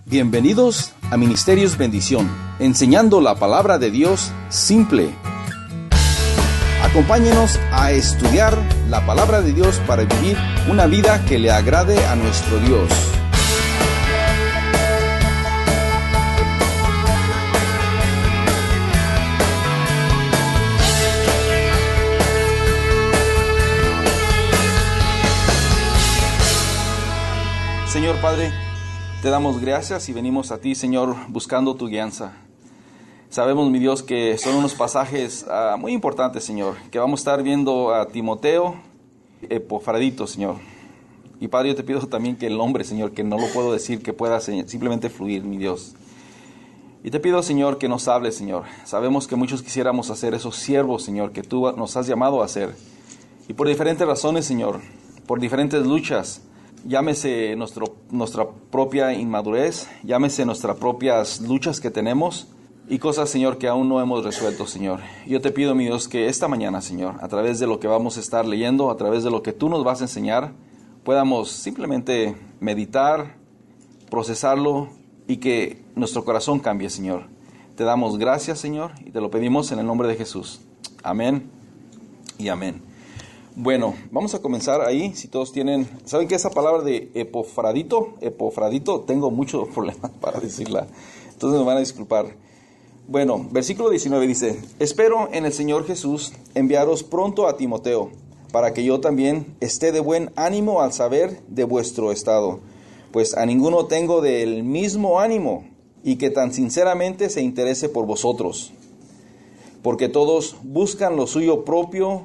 Bienvenidos a Ministerios Bendición, enseñando la palabra de Dios simple. Acompáñenos a estudiar la palabra de Dios para vivir una vida que le agrade a nuestro Dios. Señor Padre, te damos gracias y venimos a ti, Señor, buscando tu guianza. Sabemos, mi Dios, que son unos pasajes muy importantes, Señor, que vamos a estar viendo a Timoteo, Epafrodito, Señor. Y Padre, yo te pido también que el nombre, Señor, que no lo puedo decir, que pueda simplemente fluir, mi Dios. Y te pido, Señor, que nos hables, Señor. Sabemos que muchos quisiéramos hacer esos siervos, Señor, que tú nos has llamado a hacer. Y por diferentes razones, Señor, por diferentes luchas, llámese nuestra propia inmadurez, llámese nuestras propias luchas que tenemos y cosas, Señor, que aún no hemos resuelto, Señor. Yo te pido, mi Dios, que esta mañana, Señor, a través de lo que vamos a estar leyendo, a través de lo que tú nos vas a enseñar, podamos simplemente meditar, procesarlo y que nuestro corazón cambie, Señor. Te damos gracias, Señor, y te lo pedimos en el nombre de Jesús. Amén y amén. Bueno, vamos a comenzar ahí, si todos tienen... ¿Saben qué esa palabra de Epafrodito? Tengo muchos problemas para decirla, entonces me van a disculpar. Bueno, versículo 19 dice: Espero en el Señor Jesús enviaros pronto a Timoteo, para que yo también esté de buen ánimo al saber de vuestro estado, pues a ninguno tengo del mismo ánimo, y que tan sinceramente se interese por vosotros. Porque todos buscan lo suyo propio,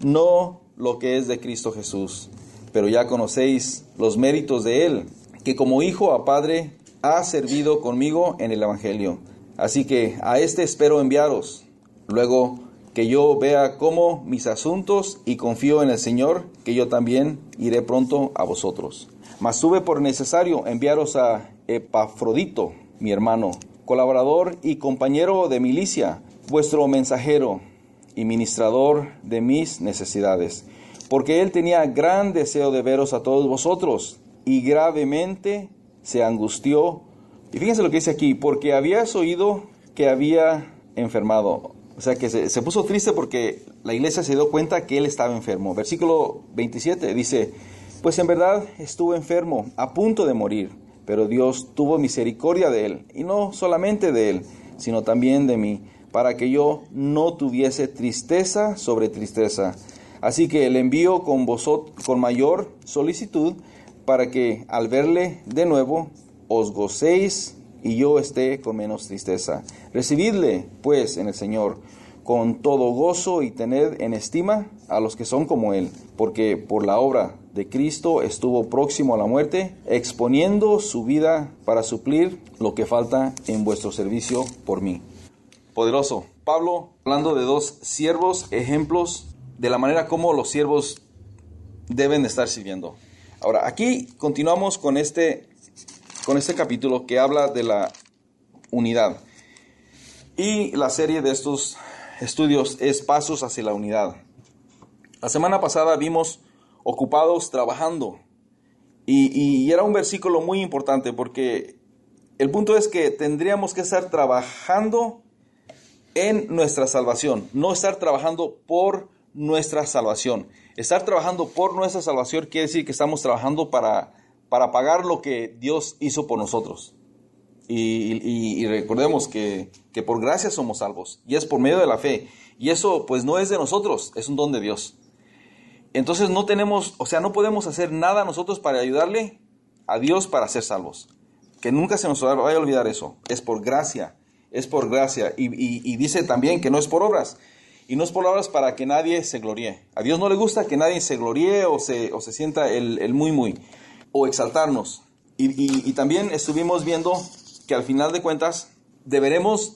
no lo que es de Cristo Jesús, pero ya conocéis los méritos de Él, que como hijo a padre ha servido conmigo en el Evangelio. Así que a este espero enviaros, luego que yo vea cómo mis asuntos, y confío en el Señor, que yo también iré pronto a vosotros. Mas tuve por necesario enviaros a Epafrodito, mi hermano, colaborador y compañero de milicia, vuestro mensajero y ministrador de mis necesidades, porque él tenía gran deseo de veros a todos vosotros, y gravemente se angustió. Y fíjense lo que dice aquí: porque habías oído que había enfermado. O sea, que se puso triste porque la iglesia se dio cuenta que él estaba enfermo. Versículo 27 dice: pues en verdad estuvo enfermo, a punto de morir, pero Dios tuvo misericordia de él, y no solamente de él, sino también de mí, para que yo no tuviese tristeza sobre tristeza. Así que le envío con mayor solicitud, para que al verle de nuevo os gocéis y yo esté con menos tristeza. Recibidle, pues, en el Señor con todo gozo, y tened en estima a los que son como él, porque por la obra de Cristo estuvo próximo a la muerte, exponiendo su vida para suplir lo que falta en vuestro servicio por mí. Poderoso. Pablo hablando de dos siervos, ejemplos de la manera como los siervos deben de estar sirviendo. Ahora, aquí continuamos con este capítulo que habla de la unidad. Y la serie de estos estudios es Pasos hacia la unidad. La semana pasada vimos ocupados trabajando. Y era un versículo muy importante, porque el punto es que tendríamos que estar trabajando en nuestra salvación, no estar trabajando por nuestra salvación. Estar trabajando por nuestra salvación quiere decir que estamos trabajando para pagar lo que Dios hizo por nosotros. Y recordemos que por gracia somos salvos, y es por medio de la fe, y eso pues no es de nosotros, es un don de Dios. Entonces no podemos hacer nada nosotros para ayudarle a Dios para ser salvos. Que nunca se nos vaya a olvidar eso. Es por gracia. Es por gracia, y dice también que no es por obras, y no es por obras para que nadie se gloríe. A Dios no le gusta que nadie se gloríe o se sienta el muy, o exaltarnos. Y también estuvimos viendo que al final de cuentas deberíamos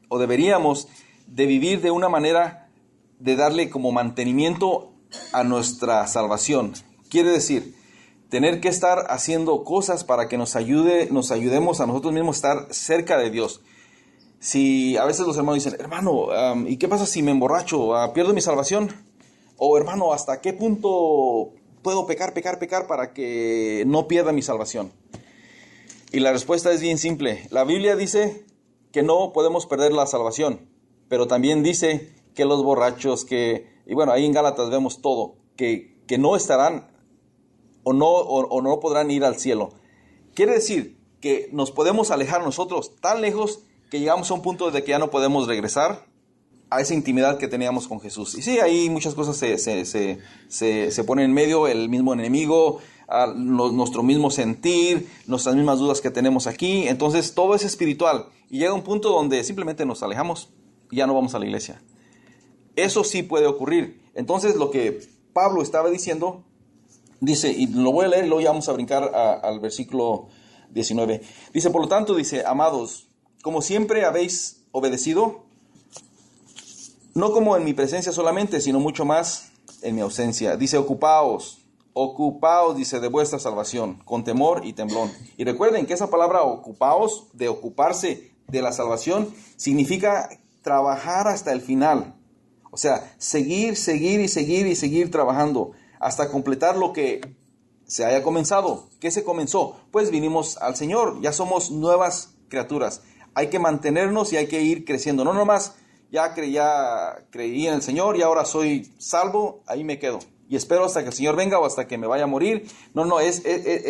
de vivir de una manera de darle como mantenimiento a nuestra salvación. Quiere decir, tener que estar haciendo cosas para que nos ayudemos a nosotros mismos a estar cerca de Dios. Si a veces los hermanos dicen: hermano, ¿y qué pasa si me emborracho? ¿Pierdo mi salvación? O hermano, ¿hasta qué punto puedo pecar para que no pierda mi salvación? Y la respuesta es bien simple. La Biblia dice que no podemos perder la salvación, pero también dice que los borrachos, y bueno, ahí en Gálatas vemos todo, que no estarán o no podrán ir al cielo. Quiere decir que nos podemos alejar nosotros tan lejos que llegamos a un punto de que ya no podemos regresar a esa intimidad que teníamos con Jesús. Y sí, ahí muchas cosas se ponen en medio, el mismo enemigo, nuestro mismo sentir, nuestras mismas dudas que tenemos aquí. Entonces todo es espiritual y llega un punto donde simplemente nos alejamos y ya no vamos a la iglesia. Eso sí puede ocurrir. Entonces lo que Pablo estaba diciendo, dice, y lo voy a leer y luego ya vamos a brincar al versículo 19. Dice, por lo tanto, dice, amados, como siempre habéis obedecido, no como en mi presencia solamente, sino mucho más en mi ausencia. Dice, ocupaos, dice, de vuestra salvación, con temor y temblón. Y recuerden que esa palabra ocupaos, de ocuparse de la salvación, significa trabajar hasta el final. O sea, seguir trabajando hasta completar lo que se haya comenzado. ¿Qué se comenzó? Pues vinimos al Señor, ya somos nuevas criaturas. Hay que mantenernos y hay que ir creciendo. No nomás, ya creí en el Señor y ahora soy salvo, ahí me quedo. Y espero hasta que el Señor venga o hasta que me vaya a morir. No, es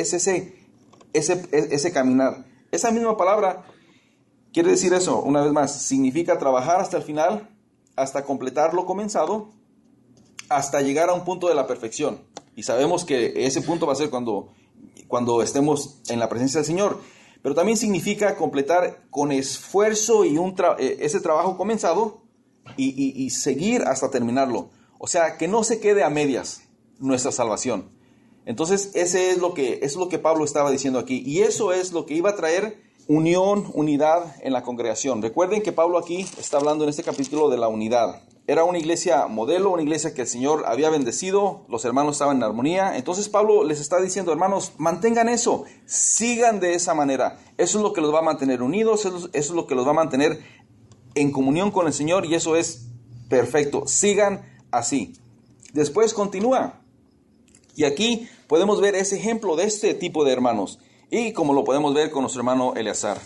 ese caminar. Esa misma palabra quiere decir eso, una vez más, significa trabajar hasta el final, hasta completar lo comenzado, hasta llegar a un punto de la perfección. Y sabemos que ese punto va a ser cuando estemos en la presencia del Señor. Pero también significa completar con esfuerzo y ese trabajo comenzado y seguir hasta terminarlo. O sea, que no se quede a medias nuestra salvación. Entonces, eso es lo que Pablo estaba diciendo aquí. Y eso es lo que iba a traer unidad en la congregación. Recuerden que Pablo aquí está hablando en este capítulo de la unidad. Era una iglesia modelo, una iglesia que el Señor había bendecido, los hermanos estaban en armonía. Entonces Pablo les está diciendo, hermanos, mantengan eso, sigan de esa manera. Eso es lo que los va a mantener unidos, eso es lo que los va a mantener en comunión con el Señor y eso es perfecto. Sigan así. Después continúa. Y aquí podemos ver ese ejemplo de este tipo de hermanos. Y como lo podemos ver con nuestro hermano Eleazar.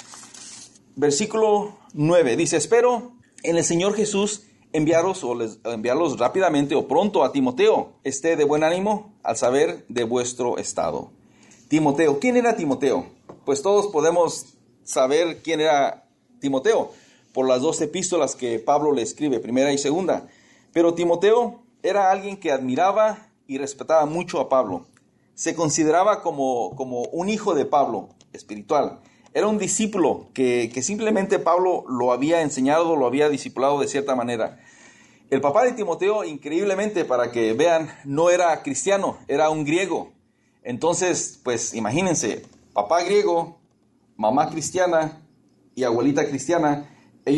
Versículo 9 dice, espero en el Señor Jesús enviarlos rápidamente o pronto a Timoteo. Esté de buen ánimo al saber de vuestro estado. Timoteo, ¿quién era Timoteo? Pues todos podemos saber quién era Timoteo por las 2 epístolas que Pablo le escribe, primera y segunda. Pero Timoteo era alguien que admiraba y respetaba mucho a Pablo. Se consideraba como un hijo de Pablo, espiritual. Era un discípulo que simplemente Pablo lo había enseñado, lo había discipulado de cierta manera. El papá de Timoteo, increíblemente, para que vean, no era cristiano, era un griego. Entonces, pues imagínense, papá griego, mamá cristiana y abuelita cristiana.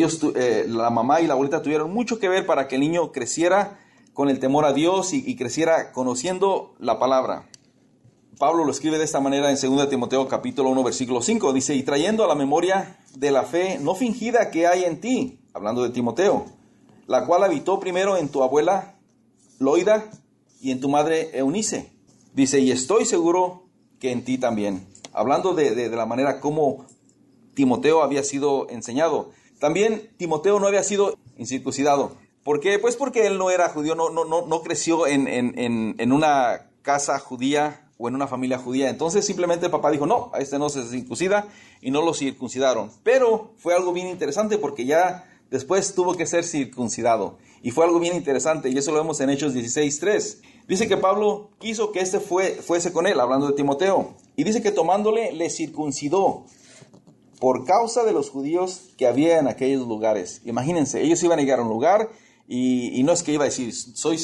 La mamá y la abuelita tuvieron mucho que ver para que el niño creciera con el temor a Dios y creciera conociendo la palabra. Pablo lo escribe de esta manera en 2 Timoteo capítulo 1 versículo 5. Dice, y trayendo a la memoria de la fe no fingida que hay en ti, hablando de Timoteo, la cual habitó primero en tu abuela Loida y en tu madre Eunice. Dice, y estoy seguro que en ti también. Hablando de la manera como Timoteo había sido enseñado. También Timoteo no había sido incircuncidado. ¿Por qué? Pues porque él no era judío, no creció en una casa judía o en una familia judía. Entonces simplemente el papá dijo, no, a este no se circuncida y no lo circuncidaron. Pero fue algo bien interesante porque ya después tuvo que ser circuncidado. Y fue algo bien interesante y eso lo vemos en Hechos 16:3. Dice que Pablo quiso que este fuese con él, hablando de Timoteo. Y dice que tomándole le circuncidó por causa de los judíos que había en aquellos lugares. Imagínense, ellos iban a llegar a un lugar y no es que iba a decir,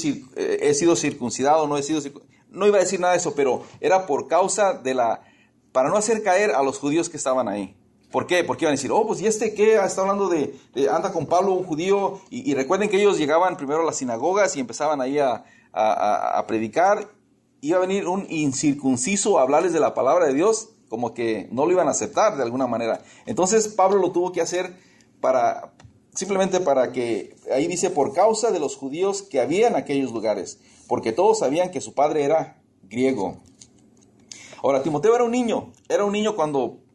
he sido circuncidado, no he sido circuncidado. No iba a decir nada de eso, pero era por causa para no hacer caer a los judíos que estaban ahí. ¿Por qué? Porque iban a decir, pues ¿y este qué? Está hablando de anda con Pablo, un judío. Y recuerden que ellos llegaban primero a las sinagogas y empezaban ahí a predicar. Iba a venir un incircunciso a hablarles de la palabra de Dios, como que no lo iban a aceptar de alguna manera. Entonces Pablo lo tuvo que hacer simplemente para que, ahí dice, por causa de los judíos que había en aquellos lugares, porque todos sabían que su padre era griego. Ahora, Timoteo era un niño cuando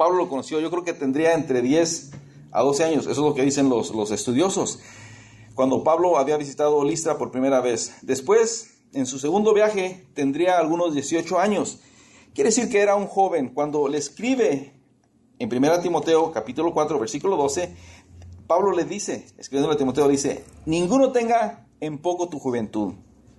Pablo lo conoció, yo creo que tendría entre 10 a 12 años. Eso es lo que dicen los estudiosos. Cuando Pablo había visitado Listra por primera vez. Después, en su segundo viaje, tendría algunos 18 años. Quiere decir que era un joven. Cuando le escribe en 1 Timoteo, capítulo 4, versículo 12, Pablo le dice, escribiendo a Timoteo, dice, ninguno tenga en poco tu juventud,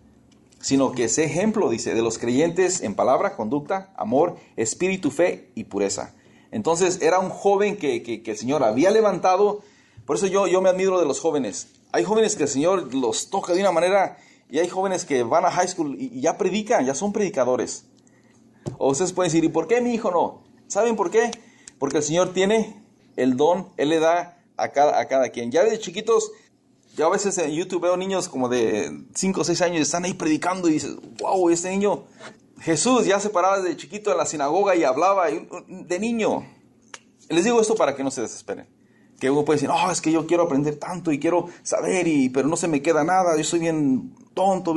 sino que sé ejemplo, dice, de los creyentes en palabra, conducta, amor, espíritu, fe y pureza. Entonces era un joven que el Señor había levantado. Por eso yo me admiro de los jóvenes. Hay jóvenes que el Señor los toca de una manera, y hay jóvenes que van a high school y ya predican, ya son predicadores. O ustedes pueden decir, ¿y por qué mi hijo no? ¿Saben por qué? Porque el Señor tiene el don, Él le da a cada quien. Ya de chiquitos, yo a veces en YouTube veo niños como de 5 o 6 años y están ahí predicando y dices, wow, este niño, Jesús ya se paraba desde chiquito en la sinagoga y hablaba de niño. Les digo esto para que no se desesperen. Que uno puede decir, es que yo quiero aprender tanto y quiero saber, pero no se me queda nada, yo soy bien tonto,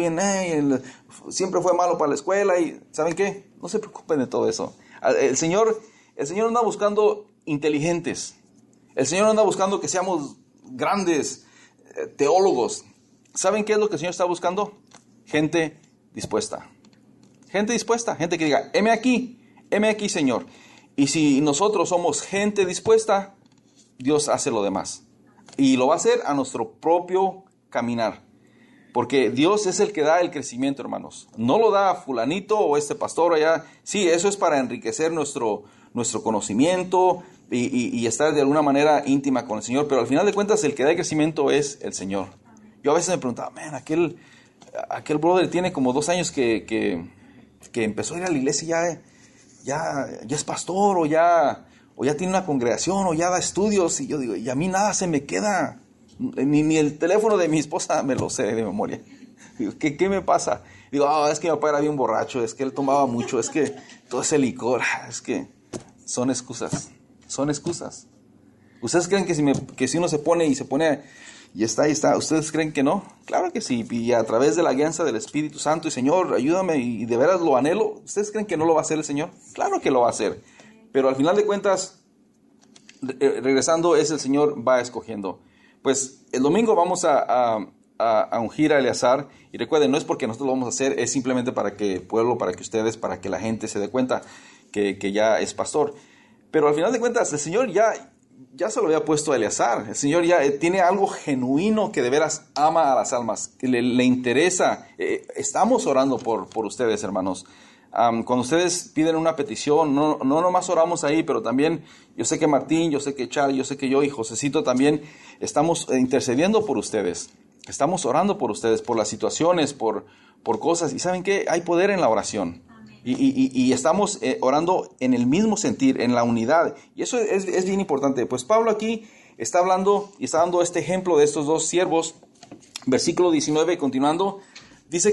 siempre fue malo para la escuela y ¿saben qué? No se preocupen de todo eso. El Señor anda buscando inteligentes. El Señor anda buscando que seamos grandes teólogos. ¿Saben qué es lo que el Señor está buscando? Gente dispuesta. Gente dispuesta, gente que diga, heme aquí, Señor. Y si nosotros somos gente dispuesta, Dios hace lo demás. Y lo va a hacer a nuestro propio caminar. Porque Dios es el que da el crecimiento, hermanos. No lo da a fulanito o este pastor allá. Sí, eso es para enriquecer nuestro conocimiento y estar de alguna manera íntima con el Señor. Pero al final de cuentas, el que da el crecimiento es el Señor. Yo a veces me preguntaba, aquel brother tiene como 2 años que empezó a ir a la iglesia y ya es pastor o ya tiene una congregación o ya da estudios. Y yo digo, y a mí nada se me queda. Ni el teléfono de mi esposa me lo sé de memoria. Digo, ¿qué me pasa? Digo, es que mi papá era bien borracho, es que él tomaba mucho, es que todo ese licor, es que son excusas. ¿Ustedes creen que si uno se pone y está ahí está, ustedes creen que no? Claro que sí, y a través de la guianza del Espíritu Santo, y Señor, ayúdame, y de veras lo anhelo, ¿ustedes creen que no lo va a hacer el Señor? Claro que lo va a hacer, pero al final de cuentas, regresando, es el Señor va escogiendo. Pues el domingo vamos a ungir a Eleazar, y recuerden, no es porque nosotros lo vamos a hacer, es simplemente para que el pueblo, para que ustedes, para que la gente se dé cuenta que ya es pastor. Pero al final de cuentas, el Señor ya se lo había puesto a Eleazar. El Señor ya tiene algo genuino que de veras ama a las almas, que le interesa. Estamos orando por ustedes, hermanos. Cuando ustedes piden una petición, no nomás oramos ahí, pero también yo sé que Martín, yo sé que Charlie, yo sé que yo y Josecito también estamos intercediendo por ustedes. Estamos orando por ustedes, por las situaciones, por cosas. Y ¿saben qué? Hay poder en la oración. Y estamos orando en el mismo sentir, en la unidad. Y eso es bien importante. Pues Pablo aquí está hablando y está dando este ejemplo de estos 2 siervos. Versículo 19, continuando, dice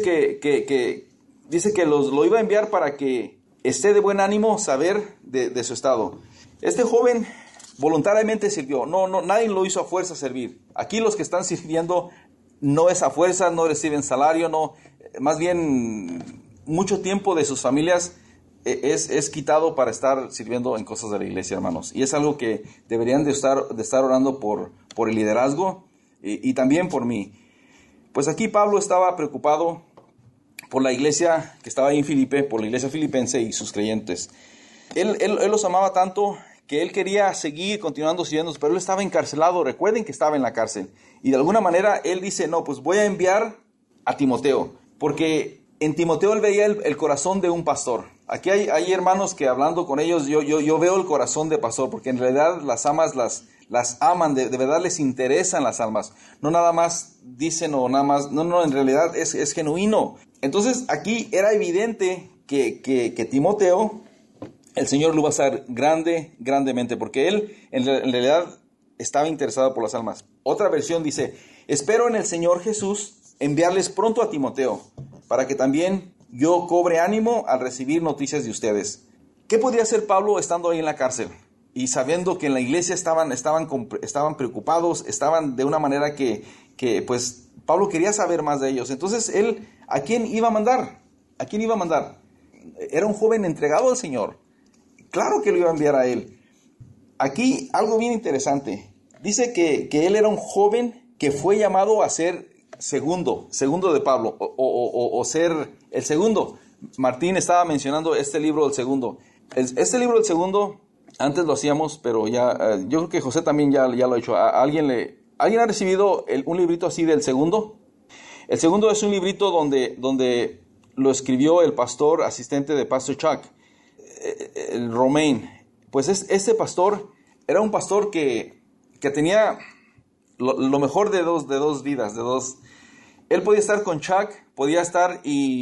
que lo iba a enviar para que esté de buen ánimo saber de su estado. Este joven voluntariamente sirvió. No, nadie lo hizo a fuerza servir. Aquí los que están sirviendo no es a fuerza, no reciben salario, no. Más bien, mucho tiempo de sus familias es quitado para estar sirviendo en cosas de la iglesia, hermanos. Y es algo que deberían de estar orando por el liderazgo y también por mí. Pues aquí Pablo estaba preocupado por la iglesia que estaba ahí en Filipe, por la iglesia filipense y sus creyentes. Él los amaba tanto que él quería seguir continuando sirviendo, pero él estaba encarcelado. Recuerden que estaba en la cárcel. Y de alguna manera él dice, no, pues voy a enviar a Timoteo, porque en Timoteo él veía el corazón de un pastor. Aquí hay hermanos que hablando con ellos, yo veo el corazón de pastor, porque en realidad las almas las aman, de verdad les interesan las almas. No nada más dicen o nada más, no, en realidad es genuino. Entonces aquí era evidente que Timoteo, el Señor lo iba a hacer grandemente, porque él en realidad estaba interesado por las almas. Otra versión dice, espero en el Señor Jesús enviarles pronto a Timoteo, para que también yo cobre ánimo al recibir noticias de ustedes. ¿Qué podría hacer Pablo estando ahí en la cárcel? Y sabiendo que en la iglesia estaban preocupados, estaban de una manera que pues Pablo quería saber más de ellos. Entonces él, ¿a quién iba a mandar? ¿A quién iba a mandar? Era un joven entregado al Señor. Claro que lo iba a enviar a él. aquí algo bien interesante. Dice que él era un joven que fue llamado a ser segundo de Pablo, o ser el segundo. Martín estaba mencionando este libro del segundo. Este libro del segundo, antes lo hacíamos, pero ya, yo creo que José también ya lo ha hecho. ¿Alguien ha recibido un librito así del segundo? El segundo es un librito donde lo escribió el pastor asistente de Pastor Chuck, el Romain. Pues este pastor era un pastor que tenía lo mejor de dos vidas, Él podía estar con Chuck, podía estar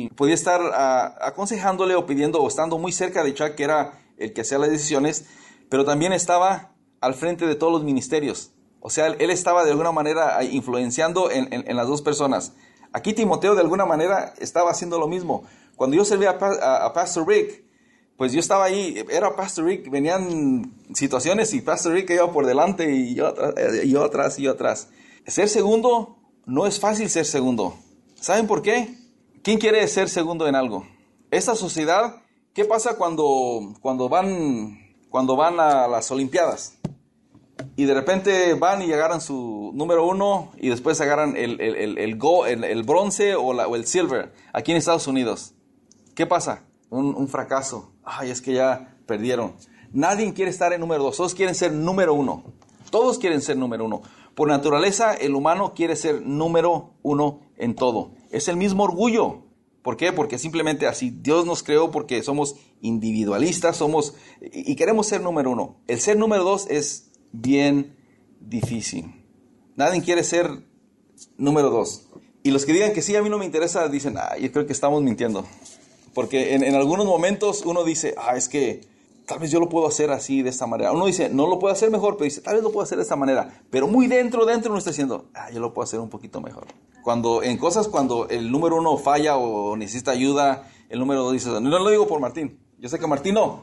aconsejándole o pidiendo o estando muy cerca de Chuck, que era el que hacía las decisiones, pero también estaba al frente de todos los ministerios. O sea, él estaba de alguna manera influenciando en las dos personas. Aquí Timoteo de alguna manera estaba haciendo lo mismo. Cuando yo servía a Pastor Rick, pues yo estaba ahí, era Pastor Rick, venían situaciones y Pastor Rick iba por delante y yo atrás. Ser segundo, no es fácil ser segundo. ¿Saben por qué? ¿Quién quiere ser segundo en algo? Esta sociedad, ¿qué pasa cuando van a las Olimpiadas? Y de repente van y agarran su número 1 y después agarran el bronce o el silver aquí en Estados Unidos. ¿Qué pasa? Un fracaso. Ay, es que ya perdieron. Nadie quiere estar en número 2, todos quieren ser número 1. Todos quieren ser número 1. Por naturaleza, el humano quiere ser número 1 en todo. Es el mismo orgullo. ¿Por qué? Porque simplemente así Dios nos creó, porque somos individualistas, y queremos ser número 1. El ser número 2 es bien difícil. Nadie quiere ser número 2. Y los que digan que sí, a mí no me interesa, dicen, yo creo que estamos mintiendo. Porque en algunos momentos uno dice, es que tal vez yo lo puedo hacer así, de esta manera. Uno dice, no lo puedo hacer mejor, pero dice, tal vez lo puedo hacer de esta manera. Pero muy dentro uno está diciendo, yo lo puedo hacer un poquito mejor. Cuando el número 1 falla o necesita ayuda, el número 2 dice, no lo digo por Martín. Yo sé que Martín no.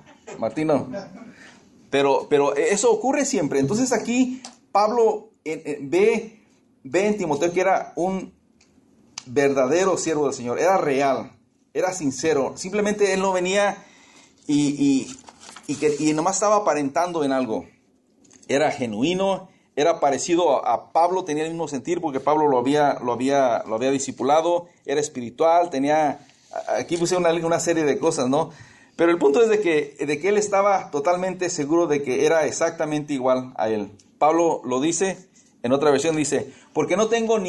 Pero eso ocurre siempre. Entonces aquí Pablo ve en Timoteo que era un verdadero siervo del Señor. Era real, era sincero. Simplemente él no venía y nomás estaba aparentando en algo. Era genuino, era parecido a Pablo, tenía el mismo sentir porque Pablo lo había discipulado, era espiritual, aquí puse una serie de cosas, ¿no? Pero el punto es de que él estaba totalmente seguro de que era exactamente igual a él. Pablo lo dice, en otra versión dice, porque no tengo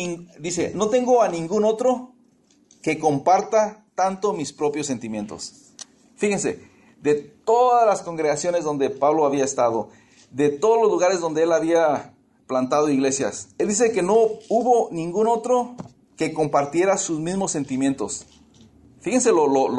a ningún otro que comparta tanto mis propios sentimientos. Fíjense, de todas las congregaciones donde Pablo había estado, de todos los lugares donde él había plantado iglesias, él dice que no hubo ningún otro que compartiera sus mismos sentimientos. Fíjense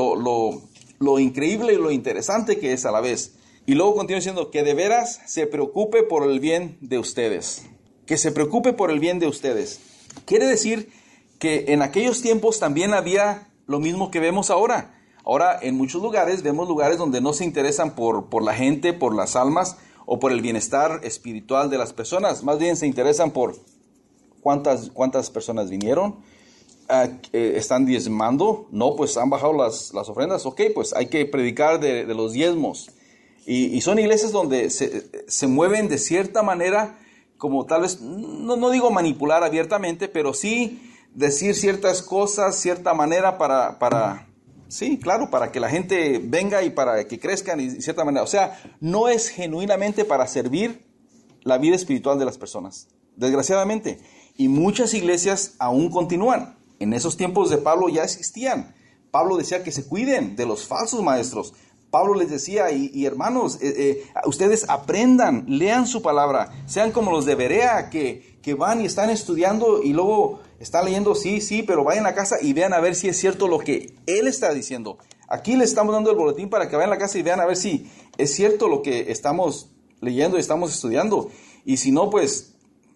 lo increíble y lo interesante que es a la vez. Y luego continúa diciendo que de veras se preocupe por el bien de ustedes. Que se preocupe por el bien de ustedes. Quiere decir que en aquellos tiempos también había lo mismo que vemos ahora. Ahora en muchos lugares vemos lugares donde no se interesan por la gente, por las almas o por el bienestar espiritual de las personas. Más bien se interesan por cuántas personas vinieron. ¿Están diezmando? No, pues han bajado las ofrendas. Ok, pues hay que predicar de los diezmos. Y son iglesias donde se mueven de cierta manera, como tal vez, no digo manipular abiertamente, pero sí decir ciertas cosas, cierta manera para que la gente venga y para que crezcan y cierta manera. O sea, no es genuinamente para servir la vida espiritual de las personas, desgraciadamente. Y muchas iglesias aún continúan. En esos tiempos de Pablo ya existían. Pablo decía que se cuiden de los falsos maestros. Pablo les decía, y hermanos, ustedes aprendan, lean su palabra, sean como los de Berea, que van y están estudiando y luego están leyendo, sí, pero vayan a casa y vean a ver si es cierto lo que él está diciendo. Aquí les estamos dando el boletín para que vayan a la casa y vean a ver si es cierto lo que estamos leyendo y estamos estudiando. Y si no, pues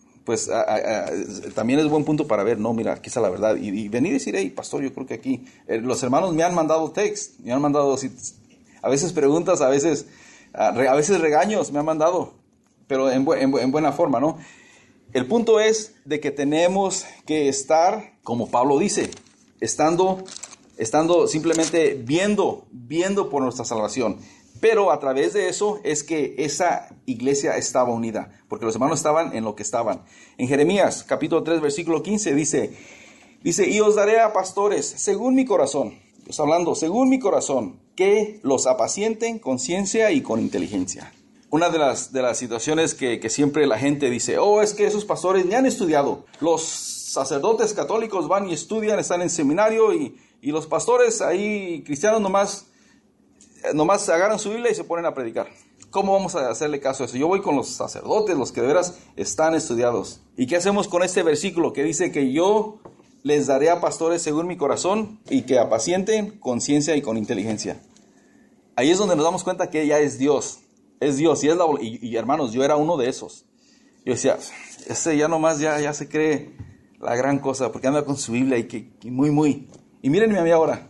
también es buen punto para ver, no, mira, aquí está la verdad. Y venir y decir, hey, pastor, yo creo que aquí, los hermanos me han mandado text, me han mandado, a veces preguntas, a veces regaños me han mandado, pero en buena forma, ¿no? El punto es de que tenemos que estar, como Pablo dice, estando simplemente viendo por nuestra salvación, Pero a través de eso es que esa iglesia estaba unida, porque los hermanos estaban en lo que estaban. En Jeremías capítulo 3 versículo 15 dice, y os daré a pastores según mi corazón, está hablando, según mi corazón, que los apacienten con ciencia y con inteligencia. Una de las situaciones que siempre la gente dice, es que esos pastores ya han estudiado. Los sacerdotes católicos van y estudian, están en seminario y los pastores ahí cristianos nomás agarran su Biblia y se ponen a predicar. ¿Cómo vamos a hacerle caso a eso? Yo voy con los sacerdotes, los que de veras están estudiados. ¿Y qué hacemos con este versículo que dice que yo les daré a pastores según mi corazón y que apacienten con ciencia y con inteligencia? Ahí es donde nos damos cuenta que ya es Dios. Es Dios y hermanos, yo era uno de esos. Yo decía, ese ya nomás ya se cree la gran cosa porque anda con su Biblia y muy. Y mírenme a mí ahora.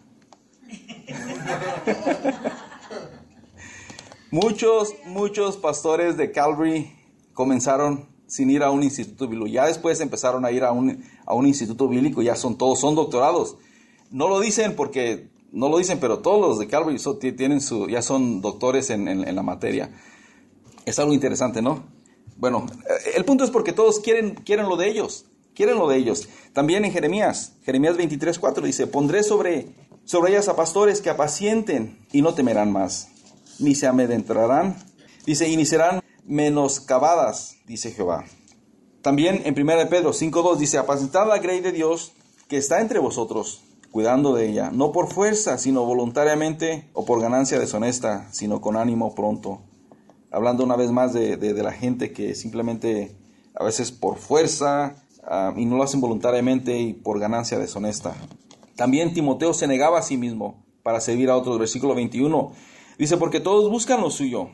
Muchos pastores de Calvary comenzaron sin ir a un instituto bíblico. Ya después empezaron a ir a un instituto bíblico, son doctorados. No lo dicen, pero todos los de Calvary ya son doctores en la materia. Es algo interesante, ¿no? Bueno, el punto es porque todos quieren lo de ellos. Quieren lo de ellos. También en Jeremías 23:4 dice, pondré sobre ellas a pastores que apacienten y no temerán más, ni se amedrentarán. Dice, y ni serán menoscabadas, dice Jehová. También en 1 Pedro 5:2 dice, apacentad la grey de Dios que está entre vosotros, cuidando de ella, no por fuerza, sino voluntariamente, o por ganancia deshonesta, sino con ánimo pronto. Hablando una vez más de la gente que simplemente a veces por fuerza y no lo hacen voluntariamente y por ganancia deshonesta. También Timoteo se negaba a sí mismo para servir a otros. Versículo 21 dice, porque todos buscan lo suyo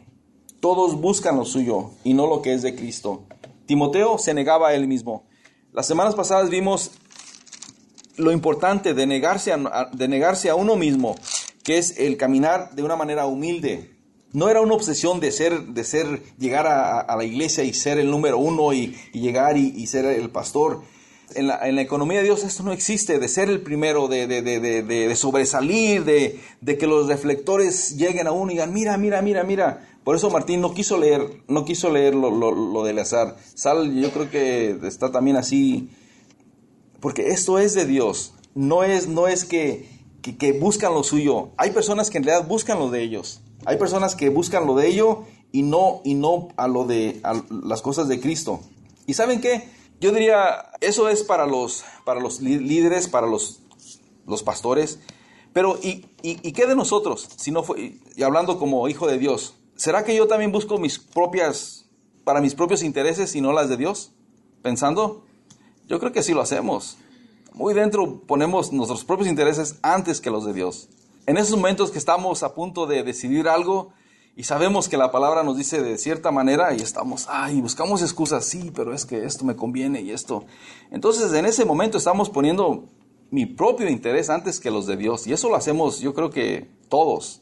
y no lo que es de Cristo. Timoteo se negaba a él mismo. Las semanas pasadas vimos lo importante de negarse a uno mismo, que es el caminar de una manera humilde. No era una obsesión de llegar a la iglesia y ser el número uno y llegar y ser el pastor. En la economía de Dios esto no existe, de ser el primero, de sobresalir, de que los reflectores lleguen a uno y digan, mira. Por eso Martín no quiso leer lo de Eleazar. Sal, yo creo que está también así, porque esto es de Dios. No es que buscan lo suyo. Hay personas que en realidad buscan lo de ellos. Hay personas que buscan lo de ello y no a las cosas de Cristo. ¿Y saben qué? Yo diría, eso es para los líderes, para los pastores. Pero, ¿y qué de nosotros? Si no fue, y hablando como hijo de Dios, ¿será que yo también busco para mis propios intereses y no las de Dios? Pensando, yo creo que sí lo hacemos. Muy dentro ponemos nuestros propios intereses antes que los de Dios. En esos momentos que estamos a punto de decidir algo y sabemos que la palabra nos dice de cierta manera y buscamos excusas, sí, pero es que esto me conviene y esto. Entonces en ese momento estamos poniendo mi propio interés antes que los de Dios. Y eso lo hacemos, yo creo que todos.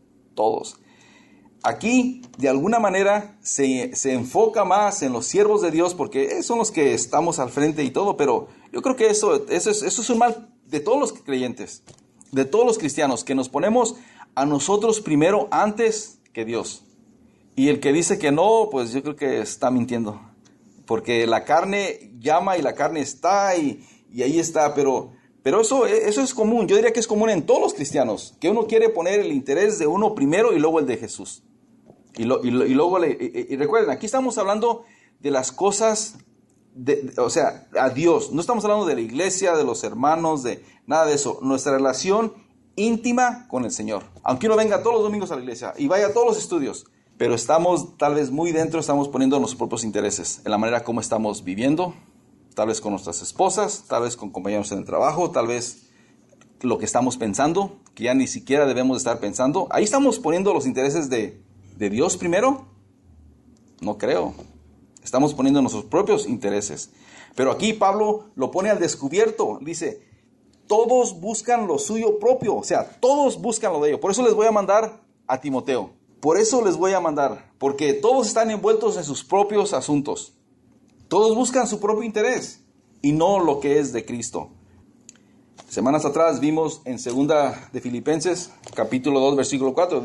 Aquí, de alguna manera, se enfoca más en los siervos de Dios porque son los que estamos al frente y todo, pero yo creo que eso es un mal de todos los creyentes, de todos los cristianos, que nos ponemos a nosotros primero antes que Dios. Y el que dice que no, pues yo creo que está mintiendo, porque la carne llama y la carne está y ahí está, pero eso es común. Yo diría que es común en todos los cristianos, que uno quiere poner el interés de uno primero y luego el de Jesús. Y luego recuerden, aquí estamos hablando de las cosas, a Dios. No estamos hablando de la iglesia, de los hermanos, de nada de eso. Nuestra relación íntima con el Señor. Aunque uno venga todos los domingos a la iglesia y vaya a todos los estudios, pero estamos tal vez muy dentro, estamos poniendo nuestros propios intereses en la manera como estamos viviendo, tal vez con nuestras esposas, tal vez con compañeros en el trabajo, tal vez lo que estamos pensando, que ya ni siquiera debemos estar pensando. Ahí estamos poniendo los intereses de Dios primero. No creo. Estamos poniendo nuestros propios intereses. Pero aquí Pablo lo pone al descubierto. Dice, todos buscan lo suyo propio. O sea, todos buscan lo de ellos. Por eso les voy a mandar a Timoteo. Porque todos están envueltos en sus propios asuntos. Todos buscan su propio interés y no lo que es de Cristo. Semanas atrás vimos en 2 de Filipenses, capítulo 2, versículo 4.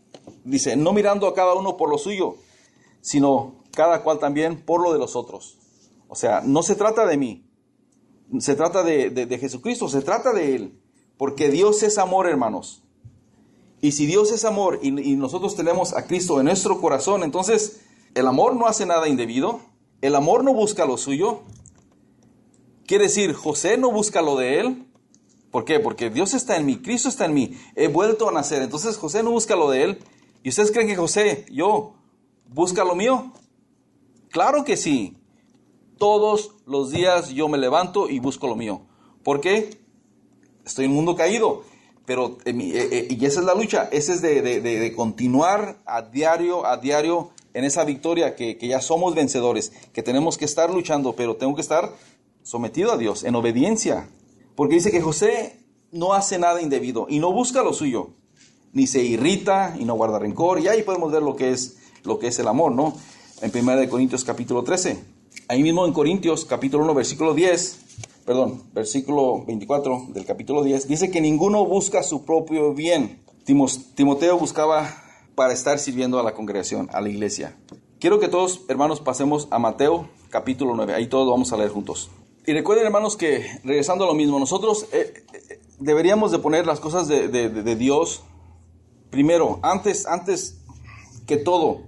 Dice, no mirando a cada uno por lo suyo, sino cada cual también por lo de los otros. O sea, no se trata de mí, se trata de Jesucristo, se trata de Él. Porque Dios es amor, hermanos. Y si Dios es amor y nosotros tenemos a Cristo en nuestro corazón, entonces el amor no hace nada indebido, el amor no busca lo suyo. Quiere decir, José no busca lo de él. ¿Por qué? Porque Dios está en mí, Cristo está en mí, he vuelto a nacer. Entonces José no busca lo de él. ¿Y ustedes creen que José, busca lo mío? Claro que sí. Todos los días yo me levanto y busco lo mío. ¿Por qué? Estoy en un mundo caído. Pero, y esa es la lucha, esa es de continuar a diario en esa victoria, que ya somos vencedores, que tenemos que estar luchando, pero tengo que estar sometido a Dios, en obediencia. Porque dice que José no hace nada indebido y no busca lo suyo, ni se irrita y no guarda rencor. Y ahí podemos ver lo que es el amor, ¿no? En 1 Corintios capítulo 13. Ahí mismo en Corintios capítulo 1, versículo 24 del capítulo 10, dice que ninguno busca su propio bien. Timoteo buscaba para estar sirviendo a la congregación, a la iglesia. Quiero que todos, hermanos, pasemos a Mateo capítulo 9. Ahí todos vamos a leer juntos. Y recuerden, hermanos, que regresando a lo mismo, nosotros deberíamos de poner las cosas de Dios primero, antes que todo.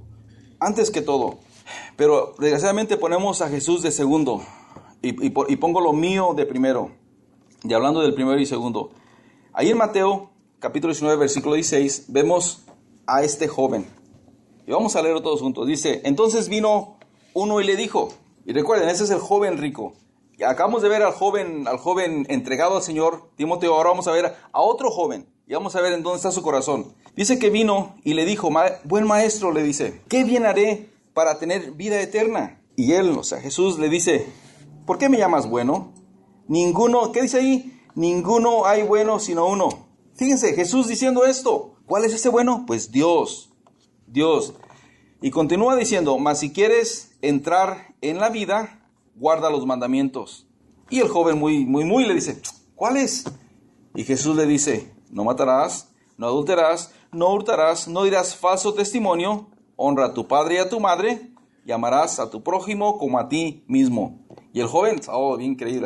Pero desgraciadamente ponemos a Jesús de segundo y pongo lo mío de primero. Y hablando del primero y segundo, ahí en Mateo capítulo 19 versículo 16 vemos a este joven. Y vamos a leerlo todos juntos. Dice, entonces vino uno y le dijo, y recuerden, ese es el joven rico. Acabamos de ver al joven entregado al Señor, Timoteo. Ahora vamos a ver a otro joven y vamos a ver en dónde está su corazón. Dice que vino y le dijo, buen maestro, le dice, ¿qué bien haré para tener vida eterna? Y él, o sea, Jesús le dice, ¿por qué me llamas bueno? Ninguno, ¿qué dice ahí? Ninguno hay bueno sino uno. Fíjense, Jesús diciendo esto. ¿Cuál es ese bueno? Pues Dios. Y continúa diciendo, mas si quieres entrar en la vida, guarda los mandamientos. Y el joven muy le dice, ¿cuáles? Y Jesús le dice, no matarás, no adulterarás, no hurtarás, no dirás falso testimonio, honra a tu padre y a tu madre, y amarás a tu prójimo como a ti mismo. Y el joven, bien creíble,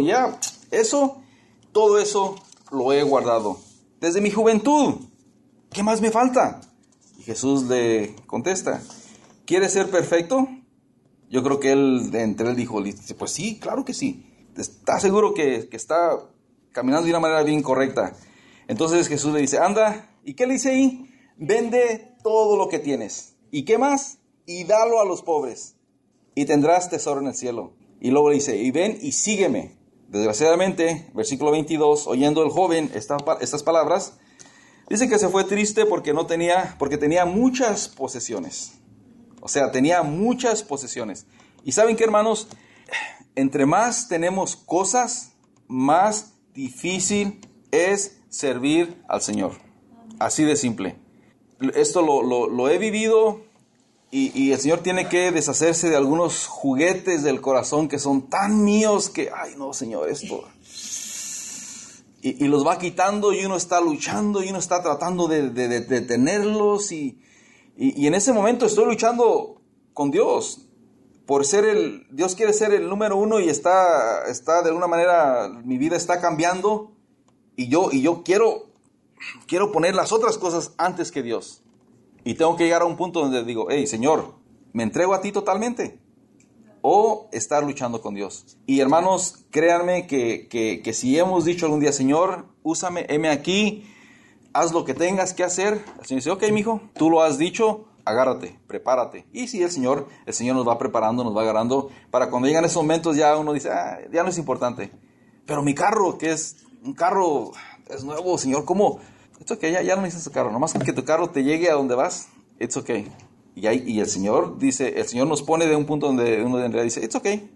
todo eso lo he guardado desde mi juventud. ¿Qué más me falta? Y Jesús le contesta, ¿quieres ser perfecto? Yo creo que él dijo, pues sí, claro que sí. ¿Está seguro que está caminando de una manera bien correcta? Entonces Jesús le dice, anda, ¿y qué le dice ahí? Vende todo lo que tienes. ¿Y qué más? Y dalo a los pobres, y tendrás tesoro en el cielo. Y luego le dice, y ven y sígueme. Desgraciadamente, versículo 22, oyendo el joven estas palabras, dice que se fue triste porque tenía muchas posesiones. O sea, tenía muchas posesiones. Y ¿saben qué, hermanos? Entre más tenemos cosas, más difícil es servir al Señor. Así de simple. Esto lo he vivido y el Señor tiene que deshacerse de algunos juguetes del corazón que son tan míos que, ay no, Señor, esto... Y los va quitando y uno está luchando y uno está tratando de tenerlos y en ese momento estoy luchando con Dios por Dios quiere ser el número uno y está de alguna manera, mi vida está cambiando y yo quiero poner las otras cosas antes que Dios. Y tengo que llegar a un punto donde digo, hey, Señor, ¿me entrego a ti totalmente? O estar luchando con Dios. Y hermanos, créanme que si hemos dicho algún día, Señor, úsame, heme aquí, haz lo que tengas que hacer. El Señor dice, ok, mijo, tú lo has dicho, agárrate, prepárate. Y si el Señor nos va preparando, nos va agarrando, para cuando llegan esos momentos ya uno dice, ya no es importante. Pero mi carro, que es un carro, es nuevo, Señor, ¿cómo? It's okay, ya no necesitas tu carro, nomás que tu carro te llegue a donde vas, it's okay. Y el Señor nos pone de un punto donde uno en realidad dice, it's okay,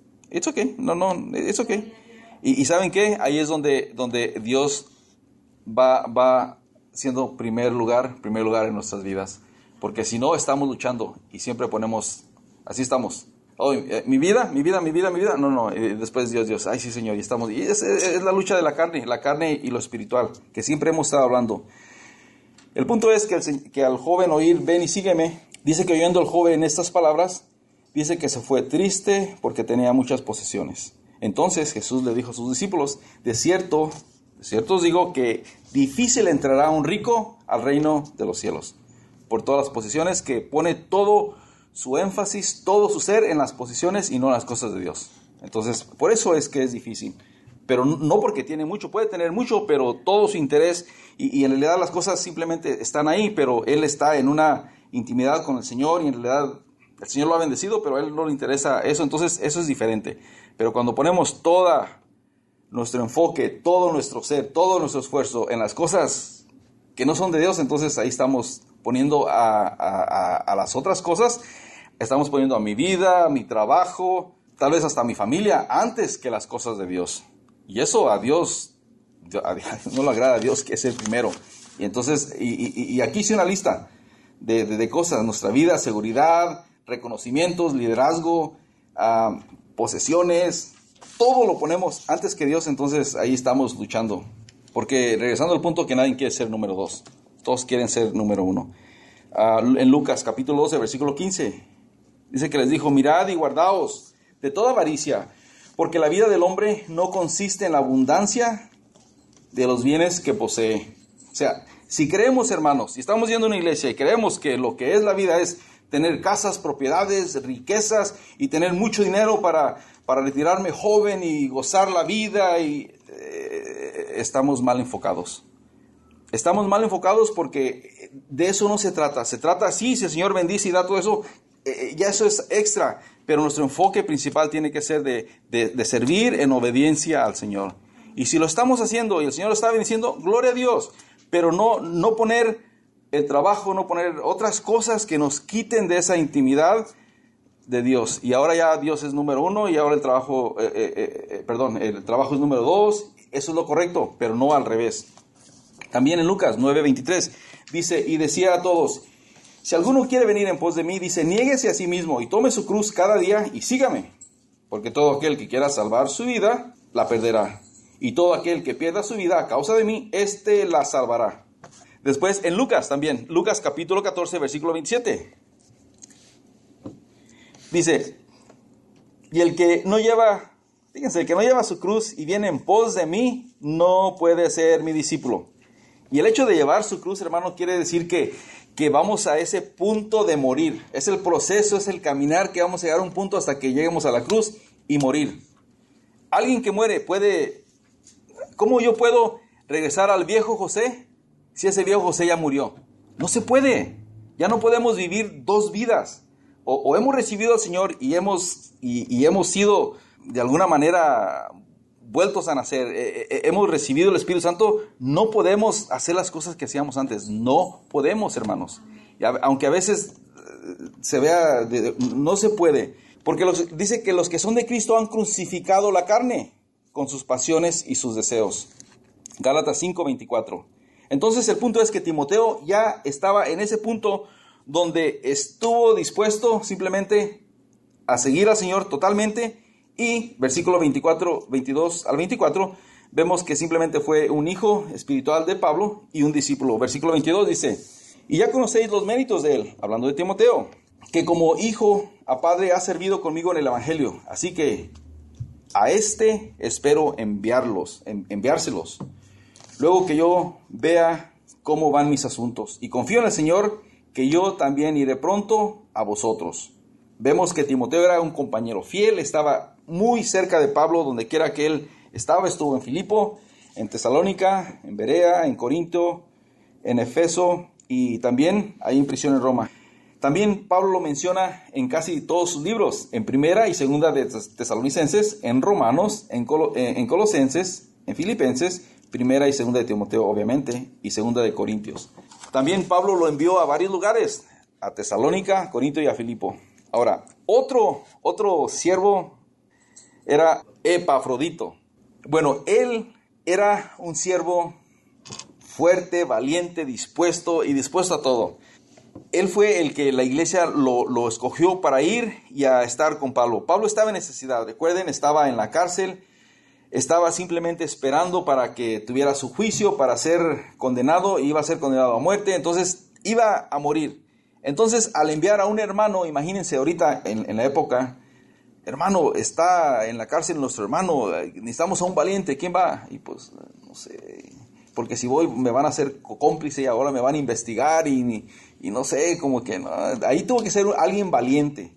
it's okay. Y ¿saben qué? Ahí es donde Dios va siendo primer lugar en nuestras vidas. Porque si no, estamos luchando y siempre ponemos, así estamos. Oh, mi vida. No, después Dios. Ay, sí, Señor, y estamos. Y es la lucha de la carne y lo espiritual, que siempre hemos estado hablando. El punto es que al joven oír, ven y sígueme, dice que oyendo el joven estas palabras, dice que se fue triste porque tenía muchas posesiones. Entonces Jesús le dijo a sus discípulos, de cierto os digo que difícil entrará un rico al reino de los cielos, por todas las posesiones, que pone todo su énfasis, todo su ser en las posesiones y no en las cosas de Dios. Entonces, por eso es que es difícil. Pero no porque tiene mucho, puede tener mucho, pero todo su interés y en realidad las cosas simplemente están ahí, pero él está en una intimidad con el Señor y en realidad el Señor lo ha bendecido, pero a él no le interesa eso, entonces eso es diferente. Pero cuando ponemos todo nuestro enfoque, todo nuestro ser, todo nuestro esfuerzo en las cosas que no son de Dios, entonces ahí estamos poniendo a las otras cosas, estamos poniendo a mi vida, a mi trabajo, tal vez hasta a mi familia, antes que las cosas de Dios. Y eso a Dios no le agrada a Dios, que es el primero. Y entonces, y aquí hice una lista de cosas, nuestra vida, seguridad, reconocimientos, liderazgo, posesiones, todo lo ponemos antes que Dios, entonces ahí estamos luchando. Porque regresando al punto que nadie quiere ser número 2, todos quieren ser número 1. En Lucas capítulo 12, versículo 15, dice que les dijo, mirad y guardaos de toda avaricia, porque la vida del hombre no consiste en la abundancia de los bienes que posee. O sea, si creemos, hermanos, si estamos yendo a una iglesia y creemos que lo que es la vida es tener casas, propiedades, riquezas y tener mucho dinero para retirarme joven y gozar la vida, estamos mal enfocados. Estamos mal enfocados porque de eso no se trata. Se trata, sí, si el Señor bendice y da todo eso, ya eso es extra, pero nuestro enfoque principal tiene que ser de servir en obediencia al Señor. Y si lo estamos haciendo y el Señor lo está bendiciendo, gloria a Dios, pero no poner el trabajo, no poner otras cosas que nos quiten de esa intimidad de Dios. Y ahora ya Dios es número 1 y ahora el trabajo es número 2. Eso es lo correcto, pero no al revés. También en Lucas 9:23 dice, y decía a todos, si alguno quiere venir en pos de mí, dice, niéguese a sí mismo y tome su cruz cada día y sígame. Porque todo aquel que quiera salvar su vida, la perderá. Y todo aquel que pierda su vida a causa de mí, éste la salvará. Después en Lucas también, Lucas capítulo 14, versículo 27. Dice, y el que no lleva su cruz y viene en pos de mí, no puede ser mi discípulo. Y el hecho de llevar su cruz, hermano, quiere decir que vamos a ese punto de morir. Es el proceso, es el caminar que vamos a llegar a un punto hasta que lleguemos a la cruz y morir. Alguien que muere puede... ¿Cómo yo puedo regresar al viejo José si ese viejo José ya murió? No se puede. Ya no podemos vivir dos vidas. O hemos recibido al Señor y hemos sido de alguna manera vueltos a nacer, hemos recibido el Espíritu Santo, no podemos hacer las cosas que hacíamos antes. No podemos, hermanos. Aunque a veces se vea, no se puede. Porque dice que los que son de Cristo han crucificado la carne con sus pasiones y sus deseos. Gálatas 5:24. Entonces el punto es que Timoteo ya estaba en ese punto donde estuvo dispuesto simplemente a seguir al Señor totalmente. Y versículo 22 al 24, vemos que simplemente fue un hijo espiritual de Pablo y un discípulo. Versículo 22 dice, y ya conocéis los méritos de él, hablando de Timoteo, que como hijo a padre ha servido conmigo en el evangelio. Así que a este espero enviárselos. Luego que yo vea cómo van mis asuntos. Y confío en el Señor que yo también iré pronto a vosotros. Vemos que Timoteo era un compañero fiel, estaba muy cerca de Pablo, donde quiera que él estaba. Estuvo en Filipo, en Tesalónica, en Berea, en Corinto, en Efeso y también ahí en prisión en Roma. También Pablo lo menciona en casi todos sus libros, en Primera y Segunda de Tesalonicenses, en Romanos, en Colosenses, en Filipenses, Primera y Segunda de Timoteo, obviamente, y Segunda de Corintios. También Pablo lo envió a varios lugares, a Tesalónica, Corinto y a Filipo. Ahora, otro siervo era Epafrodito. Bueno, él era un siervo fuerte, valiente, dispuesto a todo. Él fue el que la iglesia lo escogió para ir y a estar con Pablo. Pablo estaba en necesidad, recuerden, estaba en la cárcel, estaba simplemente esperando para que tuviera su juicio, para ser condenado, iba a ser condenado a muerte, entonces iba a morir. Entonces, al enviar a un hermano, imagínense ahorita en la época, hermano, está en la cárcel nuestro hermano, necesitamos a un valiente, ¿quién va? Y pues, no sé, porque si voy me van a hacer cómplice y ahora me van a investigar y no sé, como que no. Ahí tuvo que ser alguien valiente,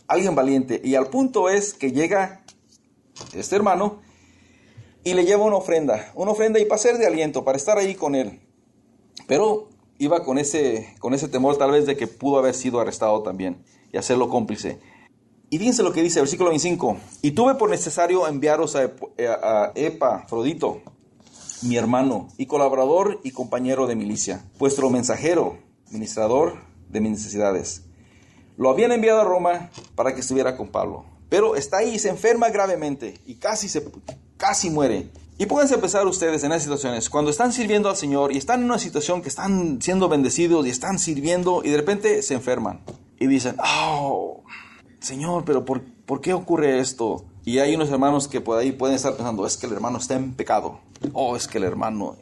y al punto es que llega este hermano y le lleva una ofrenda y para ser de aliento, para estar ahí con él, pero iba con ese temor tal vez de que pudo haber sido arrestado también y hacerlo cómplice. Y fíjense lo que dice, versículo 25. Y tuve por necesario enviaros a Epafrodito, mi hermano y colaborador y compañero de milicia, vuestro mensajero, ministrador de mis necesidades. Lo habían enviado a Roma para que estuviera con Pablo, pero está ahí y se enferma gravemente y casi muere. Y pónganse a pensar ustedes en esas situaciones, cuando están sirviendo al Señor y están en una situación que están siendo bendecidos y están sirviendo y de repente se enferman y dicen, oh, Señor, pero ¿por qué ocurre esto? Y hay unos hermanos que por ahí pueden estar pensando, es que el hermano está en pecado. Oh, es que el hermano...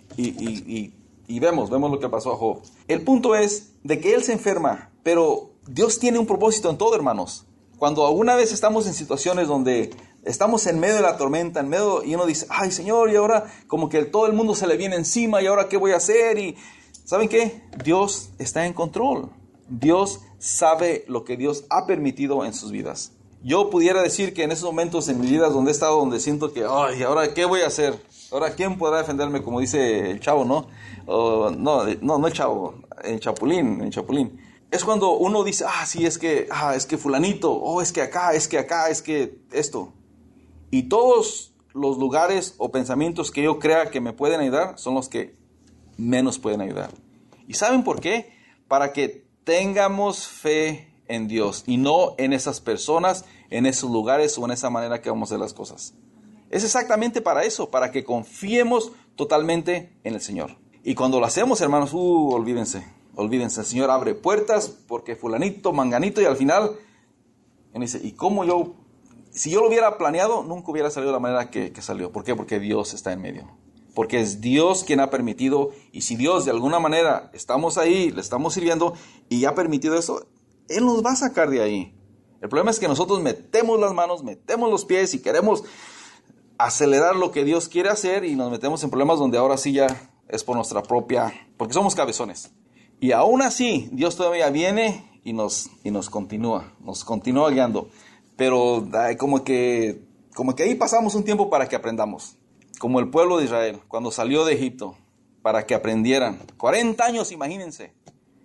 Y vemos lo que pasó a Job. El punto es de que él se enferma, pero Dios tiene un propósito en todo, hermanos. Cuando alguna vez estamos en situaciones donde estamos en medio de la tormenta, y uno dice, ay Señor, y ahora como que todo el mundo se le viene encima, y ahora ¿qué voy a hacer? Y ¿saben qué? Dios está en control. Dios sabe lo que Dios ha permitido en sus vidas. Yo pudiera decir que en esos momentos en mi vida donde he estado, donde siento que, ay, ¿ahora qué voy a hacer? ¿Ahora quién podrá defenderme? Como dice el Chavo, ¿no? No el Chavo, el Chapulín. Es cuando uno dice, sí, es que fulanito, es que acá, es que esto. Y todos los lugares o pensamientos que yo crea que me pueden ayudar son los que menos pueden ayudar. ¿Y saben por qué? Para que tengamos fe en Dios y no en esas personas, en esos lugares o en esa manera que vamos a hacer las cosas. Es exactamente para eso, para que confiemos totalmente en el Señor. Y cuando lo hacemos, hermanos, olvídense, el Señor abre puertas porque fulanito, manganito, y al final, uno dice, ¿y cómo si yo lo hubiera planeado, nunca hubiera salido de la manera que salió? ¿Por qué? Porque Dios está en medio. Porque es Dios quien ha permitido, y si Dios de alguna manera estamos ahí, le estamos sirviendo, y ha permitido eso, Él nos va a sacar de ahí. El problema es que nosotros metemos las manos, metemos los pies y queremos acelerar lo que Dios quiere hacer y nos metemos en problemas donde ahora sí ya es por nuestra propia, porque somos cabezones. Y aún así, Dios todavía viene y nos continúa guiando. Pero como que ahí pasamos un tiempo para que aprendamos. Como el pueblo de Israel, cuando salió de Egipto, para que aprendieran. 40 años, imagínense.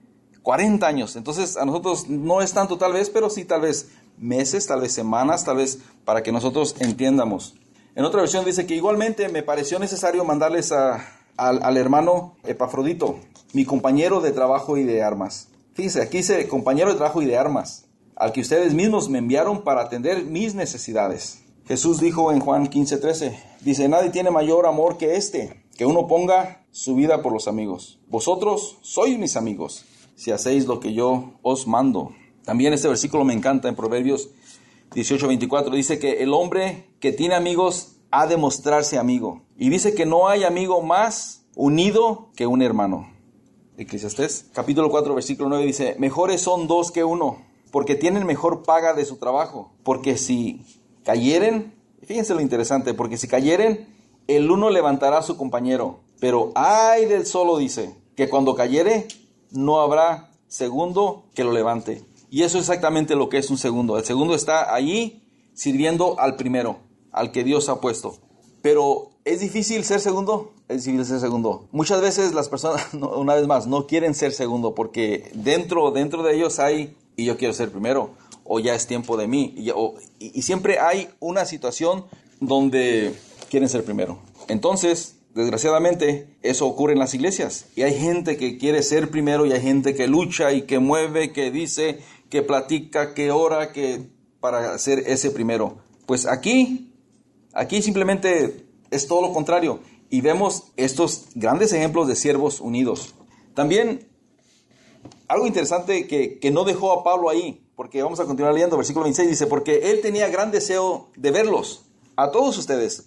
40 años. Entonces, a nosotros no es tanto tal vez, pero sí tal vez meses, tal vez semanas, tal vez para que nosotros entiendamos. En otra versión dice que igualmente me pareció necesario mandarles al hermano Epafrodito, mi compañero de trabajo y de armas. Fíjense, aquí dice compañero de trabajo y de armas, al que ustedes mismos me enviaron para atender mis necesidades. Jesús dijo en Juan 15:13, dice, nadie tiene mayor amor que este, que uno ponga su vida por los amigos. Vosotros sois mis amigos, si hacéis lo que yo os mando. También este versículo me encanta en Proverbios 18:24, dice que el hombre que tiene amigos ha de mostrarse amigo. Y dice que no hay amigo más unido que un hermano. Eclesiastés capítulo 4 versículo 9 dice, mejores son dos que uno, porque tienen mejor paga de su trabajo. Porque si cayeren, fíjense lo interesante, porque si cayeren, el uno levantará a su compañero. Pero ay del solo, dice, que cuando cayere, no habrá segundo que lo levante. Y eso es exactamente lo que es un segundo. El segundo está allí sirviendo al primero, al que Dios ha puesto. Pero ¿es difícil ser segundo? Es difícil ser segundo. Muchas veces las personas, una vez más, no quieren ser segundo porque dentro de ellos hay, y yo quiero ser primero, o ya es tiempo de mí. Y siempre hay una situación donde quieren ser primero. Entonces, desgraciadamente, eso ocurre en las iglesias. Y hay gente que quiere ser primero y hay gente que lucha y que mueve, que dice, que platica, que ora, que para ser ese primero. Pues aquí simplemente es todo lo contrario. Y vemos estos grandes ejemplos de siervos unidos. También, algo interesante que no dejó a Pablo ahí, porque vamos a continuar leyendo, versículo 26, dice, porque él tenía gran deseo de verlos, a todos ustedes,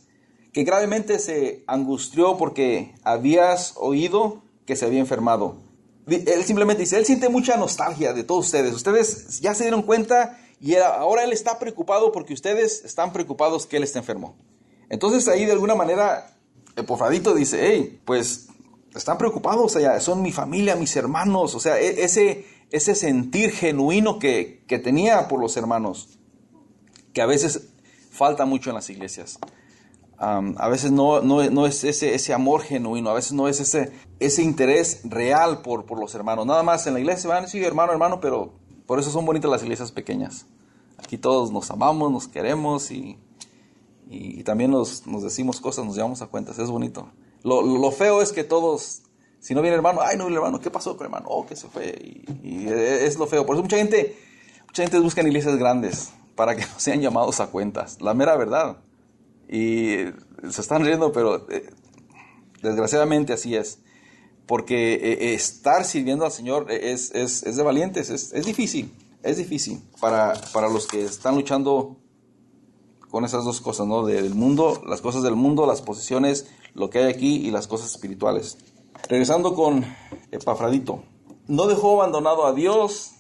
que gravemente se angustió porque habías oído que se había enfermado. Él simplemente dice, él siente mucha nostalgia de todos ustedes. Ustedes ya se dieron cuenta y ahora él está preocupado porque ustedes están preocupados que él esté enfermo. Entonces ahí de alguna manera Epafrodito dice, hey, pues están preocupados, o sea, son mi familia, mis hermanos. O sea, ese sentir genuino que tenía por los hermanos, que a veces falta mucho en las iglesias. A veces no es ese amor genuino, a veces no es ese interés real por los hermanos. Nada más en la iglesia van, sí, hermano, pero por eso son bonitas las iglesias pequeñas. Aquí todos nos amamos, nos queremos y también nos decimos cosas, nos llevamos a cuentas, es bonito. Lo feo es que todos, si no viene el hermano, ay, no viene el hermano, ¿qué pasó con el hermano? Oh, que se fue. Y es lo feo. Por eso mucha gente busca iglesias grandes para que no sean llamados a cuentas. La mera verdad. Y se están riendo, pero desgraciadamente así es. Porque estar sirviendo al Señor es de valientes, es difícil. Es difícil para los que están luchando con esas dos cosas, ¿no? Del mundo, las cosas del mundo, las posesiones, lo que hay aquí y las cosas espirituales. Regresando con Epafrodito. No dejó abandonado a Dios,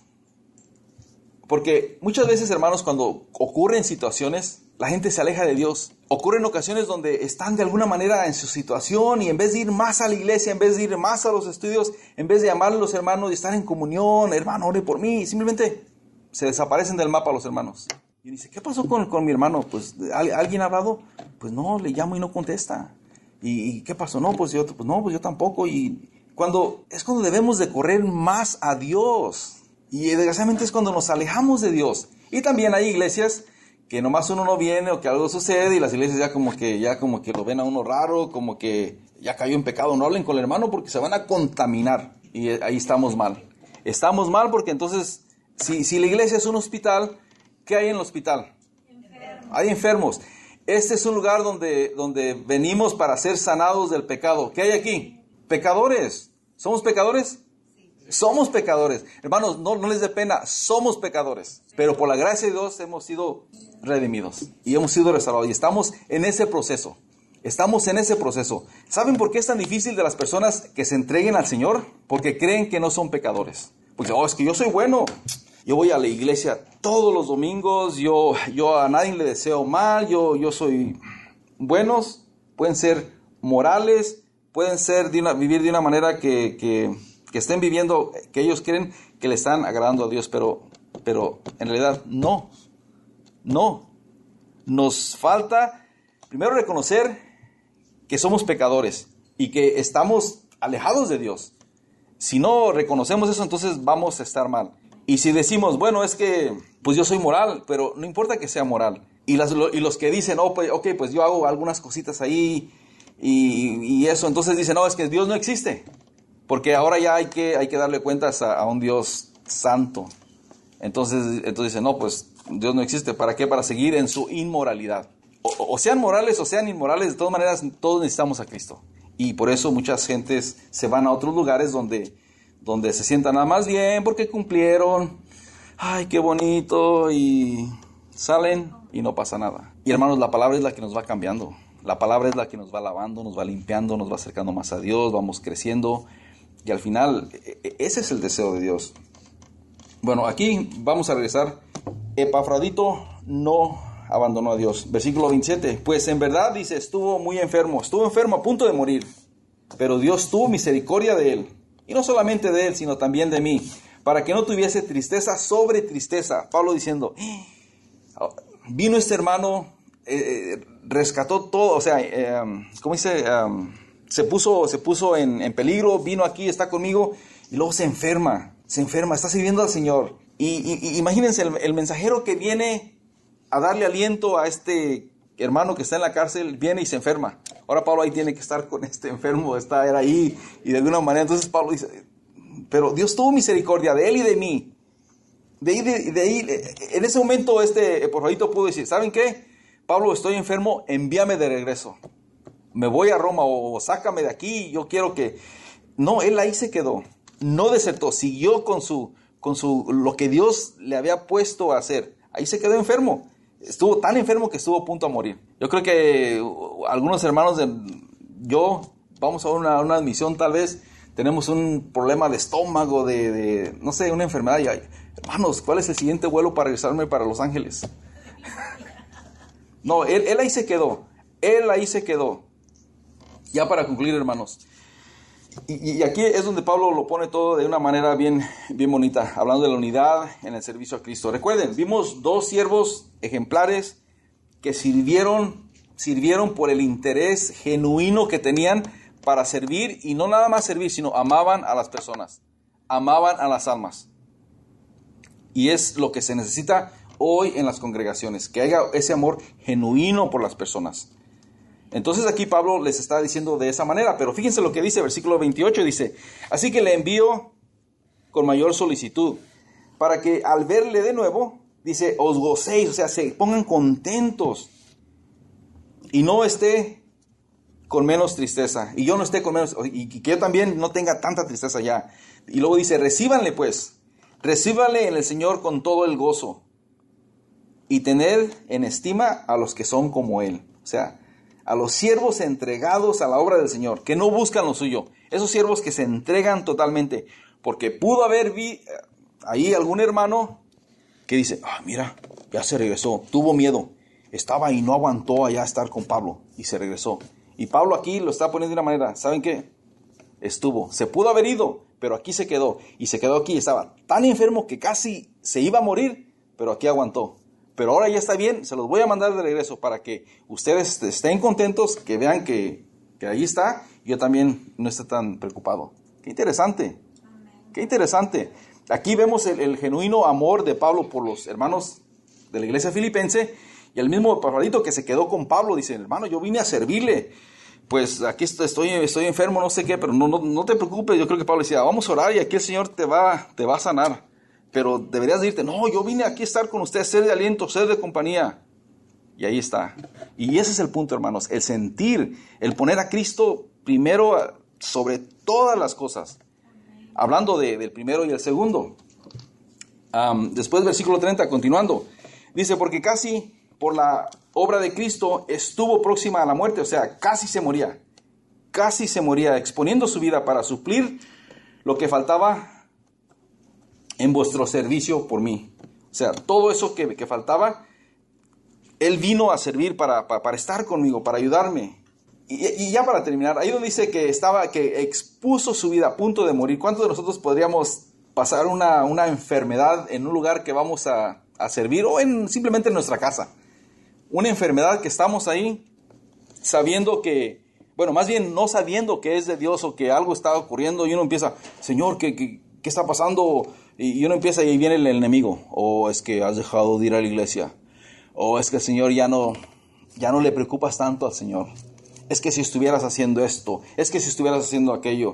porque muchas veces, hermanos, cuando ocurren situaciones, la gente se aleja de Dios. Ocurren ocasiones donde están de alguna manera en su situación y en vez de ir más a la iglesia, en vez de ir más a los estudios, en vez de llamar a los hermanos y estar en comunión, hermano, ore por mí, simplemente se desaparecen del mapa los hermanos. Y dice, ¿qué pasó con mi hermano? Pues, ¿alguien ha hablado? Pues no, le llamo y no contesta. ¿Y qué pasó? No, pues yo tampoco. Y cuando debemos de correr más a Dios. Y desgraciadamente es cuando nos alejamos de Dios. Y también hay iglesias que nomás uno no viene o que algo sucede y las iglesias ya como que lo ven a uno raro, como que ya cayó en pecado. No hablen con el hermano porque se van a contaminar. Y ahí estamos mal. Estamos mal porque entonces, si la iglesia es un hospital, ¿qué hay en el hospital? Enfermos. Hay enfermos. Este es un lugar donde venimos para ser sanados del pecado. ¿Qué hay aquí? Pecadores. ¿Somos pecadores? Sí. Somos pecadores. Hermanos, no les dé pena, somos pecadores. Pero por la gracia de Dios hemos sido redimidos y hemos sido restaurados. Y estamos en ese proceso. Estamos en ese proceso. ¿Saben por qué es tan difícil de las personas que se entreguen al Señor? Porque creen que no son pecadores. Porque, es que yo soy bueno. Yo voy a la iglesia todos los domingos, yo a nadie le deseo mal, yo soy buenos, pueden ser morales, pueden ser vivir de una manera que estén viviendo, que ellos creen que le están agradando a Dios, pero en realidad no. Nos falta primero reconocer que somos pecadores y que estamos alejados de Dios. Si no reconocemos eso, entonces vamos a estar mal. Y si decimos, bueno, es que pues yo soy moral, pero no importa que sea moral. Y los que dicen, pues yo hago algunas cositas ahí y eso, entonces dicen, no, es que Dios no existe. Porque ahora ya hay que darle cuentas a un Dios santo. Entonces dicen, no, pues Dios no existe. ¿Para qué? Para seguir en su inmoralidad. O sean morales o sean inmorales, de todas maneras, todos necesitamos a Cristo. Y por eso muchas gentes se van a otros lugares donde se sientan nada más bien porque cumplieron, ay, qué bonito, y salen y no pasa nada. Y hermanos, la palabra es la que nos va cambiando, la palabra es la que nos va lavando, nos va limpiando, nos va acercando más a Dios, vamos creciendo, y al final, ese es el deseo de Dios. Bueno, aquí vamos a regresar. Epafrodito no abandonó a Dios. Versículo 27, pues en verdad, dice, estuvo enfermo a punto de morir, pero Dios tuvo misericordia de él. Y no solamente de él, sino también de mí, para que no tuviese tristeza sobre tristeza. Pablo diciendo, vino este hermano, rescató todo, o sea, ¿cómo dice? Se puso en peligro, vino aquí, está conmigo, y luego se enferma, está sirviendo al Señor. Y imagínense, el mensajero que viene a darle aliento a este hermano que está en la cárcel, viene y se enferma. Ahora Pablo ahí tiene que estar con este enfermo, era ahí, y de alguna manera, entonces Pablo dice, pero Dios tuvo misericordia de él y de mí. De ahí, en ese momento Epafrodito pudo decir, ¿saben qué? Pablo, estoy enfermo, envíame de regreso. Me voy a Roma o sácame de aquí, yo quiero que... No, él ahí se quedó, no desertó, siguió con lo que Dios le había puesto a hacer. Ahí se quedó enfermo. Estuvo tan enfermo que estuvo a punto de morir. Yo creo que algunos hermanos vamos a una admisión tal vez, tenemos un problema de estómago, no sé, una enfermedad. Y, hermanos, ¿cuál es el siguiente vuelo para regresarme para Los Ángeles? No, él ahí se quedó. Él ahí se quedó. Ya para concluir, hermanos. Y aquí es donde Pablo lo pone todo de una manera bien bonita, hablando de la unidad en el servicio a Cristo. Recuerden, vimos 2 siervos ejemplares que sirvieron por el interés genuino que tenían para servir, y no nada más servir, sino amaban a las personas, amaban a las almas. Y es lo que se necesita hoy en las congregaciones, que haya ese amor genuino por las personas. Entonces aquí Pablo les está diciendo de esa manera, pero fíjense lo que dice, versículo 28, dice: así que le envío con mayor solicitud, para que al verle de nuevo, dice, os gocéis, o sea, se pongan contentos, y no esté con menos tristeza, y yo no esté con menos, y que yo también no tenga tanta tristeza ya. Y luego dice, recíbanle en el Señor con todo el gozo, y tener en estima a los que son como Él, o sea, a los siervos entregados a la obra del Señor, que no buscan lo suyo, esos siervos que se entregan totalmente, porque pudo haber ahí algún hermano que dice, mira, ya se regresó, tuvo miedo, estaba y no aguantó allá estar con Pablo, y se regresó. Y Pablo aquí lo está poniendo de una manera, ¿saben qué? Se pudo haber ido, pero aquí se quedó, y se quedó aquí, estaba tan enfermo que casi se iba a morir, pero aquí aguantó. Pero ahora ya está bien, se los voy a mandar de regreso para que ustedes estén contentos, que vean que ahí está, y yo también no esté tan preocupado. Qué interesante, qué interesante. Aquí vemos el genuino amor de Pablo por los hermanos de la iglesia filipense, y el mismo Pablito que se quedó con Pablo, dice, hermano, yo vine a servirle, pues aquí estoy enfermo, no sé qué, pero no te preocupes. Yo creo que Pablo decía, vamos a orar y aquí el Señor te va a sanar. Pero deberías decirte, no, yo vine aquí a estar con usted, ser de aliento, ser de compañía. Y ahí está. Y ese es el punto, hermanos, el sentir, el poner a Cristo primero sobre todas las cosas. Hablando del primero y el segundo. Después versículo 30, continuando. Dice, porque casi por la obra de Cristo estuvo próxima a la muerte, o sea, casi se moría, exponiendo su vida para suplir lo que faltaba en vuestro servicio por mí. O sea, todo eso que faltaba, Él vino a servir para estar conmigo, para ayudarme. Y ya para terminar, ahí donde dice que expuso su vida a punto de morir. ¿Cuántos de nosotros podríamos pasar una enfermedad en un lugar que vamos a servir, o simplemente en nuestra casa? Una enfermedad que estamos ahí sabiendo que, bueno, más bien no sabiendo que es de Dios o que algo está ocurriendo, y uno empieza, Señor, ¿qué está pasando? Y uno empieza y viene el enemigo. O es que has dejado de ir a la iglesia. O es que el Señor ya no le preocupas tanto al Señor. Es que si estuvieras haciendo esto, es que si estuvieras haciendo aquello,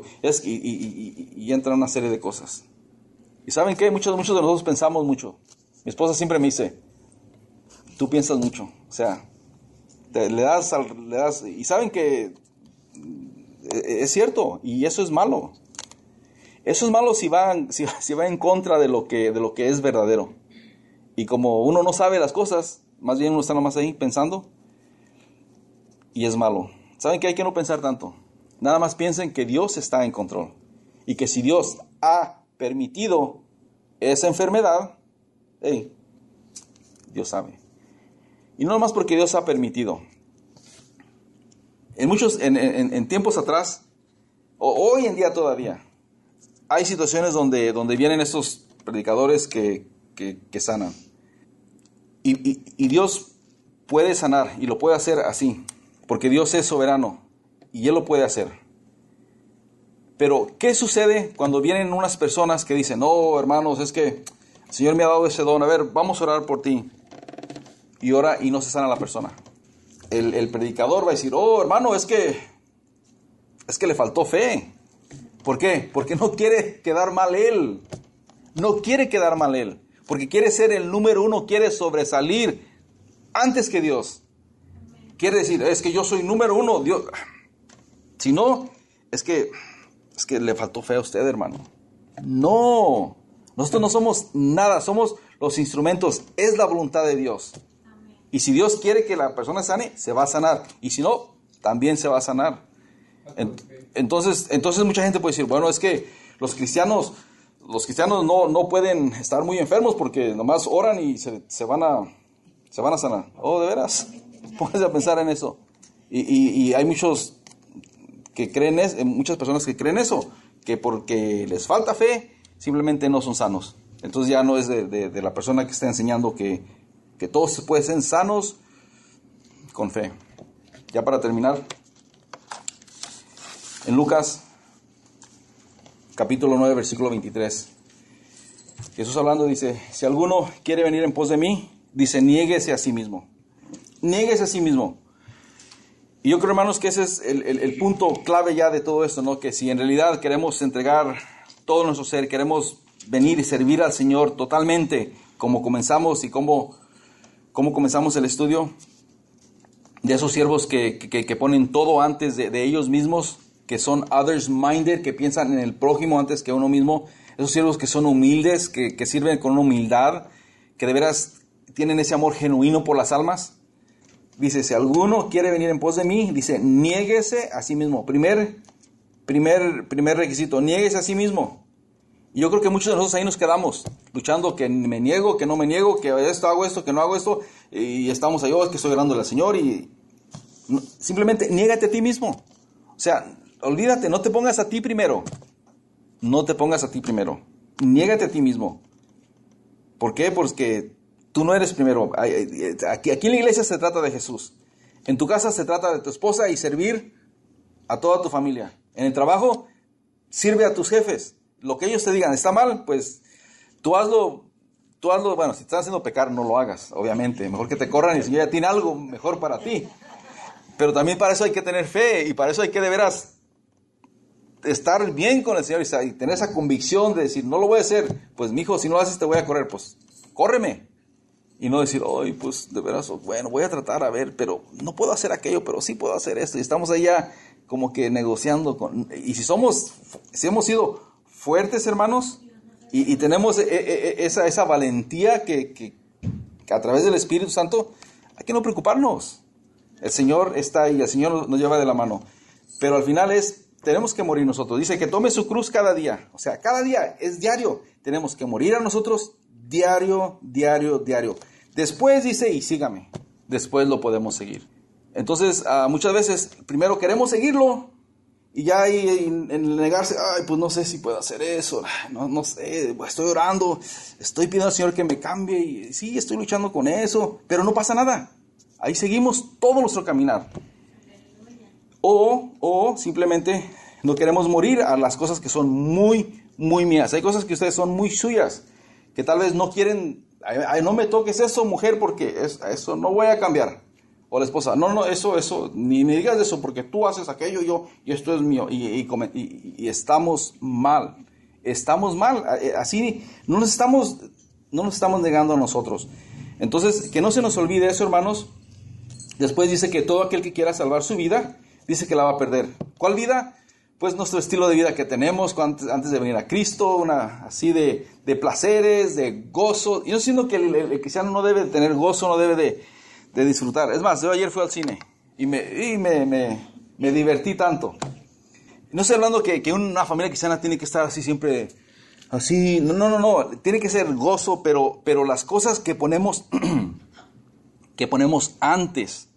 y entra una serie de cosas. ¿Y saben qué? Muchos de nosotros pensamos mucho. Mi esposa siempre me dice, tú piensas mucho. O sea, le das, y saben que es cierto, y eso es malo. Eso es malo si va en contra de lo que es verdadero. Y como uno no sabe las cosas, más bien uno está nomás ahí pensando, y es malo. ¿Saben que hay que no pensar tanto? Nada más piensen que Dios está en control. Y que si Dios ha permitido esa enfermedad, Dios sabe. Y no nomás porque Dios ha permitido. En tiempos atrás, o hoy en día todavía, hay situaciones donde vienen estos predicadores que sanan. Y Dios puede sanar, y lo puede hacer así, porque Dios es soberano y Él lo puede hacer. Pero, ¿qué sucede cuando vienen unas personas que dicen, no, hermanos, es que el Señor me ha dado ese don, a ver, vamos a orar por ti? Y ora y no se sana la persona. El predicador va a decir, oh, hermano, es que le faltó fe. ¿Por qué? Porque no quiere quedar mal él. No quiere quedar mal él. Porque quiere ser el número uno, quiere sobresalir antes que Dios. Quiere decir, es que yo soy número uno, Dios. Si no, es que le faltó fe a usted, hermano. No, nosotros no somos nada, somos los instrumentos, es la voluntad de Dios. Y si Dios quiere que la persona sane, se va a sanar. Y si no, también se va a sanar. Entonces mucha gente puede decir, bueno, es que los cristianos no pueden estar muy enfermos porque nomás oran y se van a sanar. Oh, ¿de veras? Pónganse a pensar en eso. Y hay muchas personas que creen eso, que porque les falta fe, simplemente no son sanos. Entonces ya no es de la persona que está enseñando que todos se pueden ser sanos con fe. Ya para terminar, en Lucas capítulo 9, versículo 23, Jesús hablando dice, si alguno quiere venir en pos de mí, dice, niéguese a sí mismo. Niéguese a sí mismo. Y yo creo, hermanos, que ese es el punto clave ya de todo esto, ¿no? Que si en realidad queremos entregar todo nuestro ser, queremos venir y servir al Señor totalmente, como comenzamos y como comenzamos el estudio, de esos siervos que ponen todo antes de ellos mismos, que son others minded, que piensan en el prójimo antes que uno mismo, esos siervos que son humildes, que sirven con una humildad, que de veras tienen ese amor genuino por las almas. Dice, si alguno quiere venir en pos de mí, dice, niéguese a sí mismo. Primer requisito, niéguese a sí mismo. Y yo creo que muchos de nosotros ahí nos quedamos, luchando que me niego, que no me niego, que esto hago esto, que no hago esto, y estamos ahí, es que estoy orando al Señor, y simplemente niégate a ti mismo. O sea, olvídate, no te pongas a ti primero. No te pongas a ti primero. Niégate a ti mismo. ¿Por qué? Porque tú no eres primero. Aquí en la iglesia se trata de Jesús. En tu casa se trata de tu esposa y servir a toda tu familia. En el trabajo, sirve a tus jefes. Lo que ellos te digan está mal, pues tú hazlo. Bueno, si te están haciendo pecar, no lo hagas, obviamente. Mejor que te corran y el Señor ya tiene algo mejor para ti. Pero también para eso hay que tener fe y para eso hay que de veras estar bien con el Señor y tener esa convicción de decir, no lo voy a hacer. Pues, mijo, si no lo haces te voy a correr. Pues, córreme. Y no decir, ay, pues, de veras, bueno, voy a tratar a ver, pero no puedo hacer aquello, pero sí puedo hacer esto. Y estamos ahí ya como que negociando. Y si hemos sido fuertes, hermanos, y tenemos esa valentía que a través del Espíritu Santo, hay que no preocuparnos. El Señor está ahí, el Señor nos lleva de la mano. Pero al final tenemos que morir nosotros. Dice que tome su cruz cada día. O sea, cada día, es diario. Tenemos que morir a nosotros diario. Después dice, y sígame. Después lo podemos seguir. Entonces, muchas veces, primero queremos seguirlo. Y ya ahí en negarse, ay, pues no sé si puedo hacer eso. No sé, estoy orando. Estoy pidiendo al Señor que me cambie. Y sí, estoy luchando con eso. Pero no pasa nada. Ahí seguimos todo nuestro caminar. O simplemente no queremos morir a las cosas que son muy, muy mías. Hay cosas que ustedes son muy suyas, que tal vez no quieren, ay, no me toques eso, mujer, porque eso no voy a cambiar. O la esposa, no, eso, ni me digas eso, porque tú haces aquello, y esto es mío. Y estamos mal. Estamos mal. Así no nos estamos negando a nosotros. Entonces, que no se nos olvide eso, hermanos. Después dice que todo aquel que quiera salvar su vida, dice que la va a perder. ¿Cuál vida? Pues nuestro estilo de vida que tenemos antes de venir a Cristo, una así de placeres, de gozo. Y no siento que el cristiano no debe tener gozo, no debe de disfrutar. Es más, yo ayer fui al cine y me divertí tanto. No estoy hablando que una familia cristiana tiene que estar así siempre, así. No. Tiene que ser gozo, pero las cosas que ponemos antes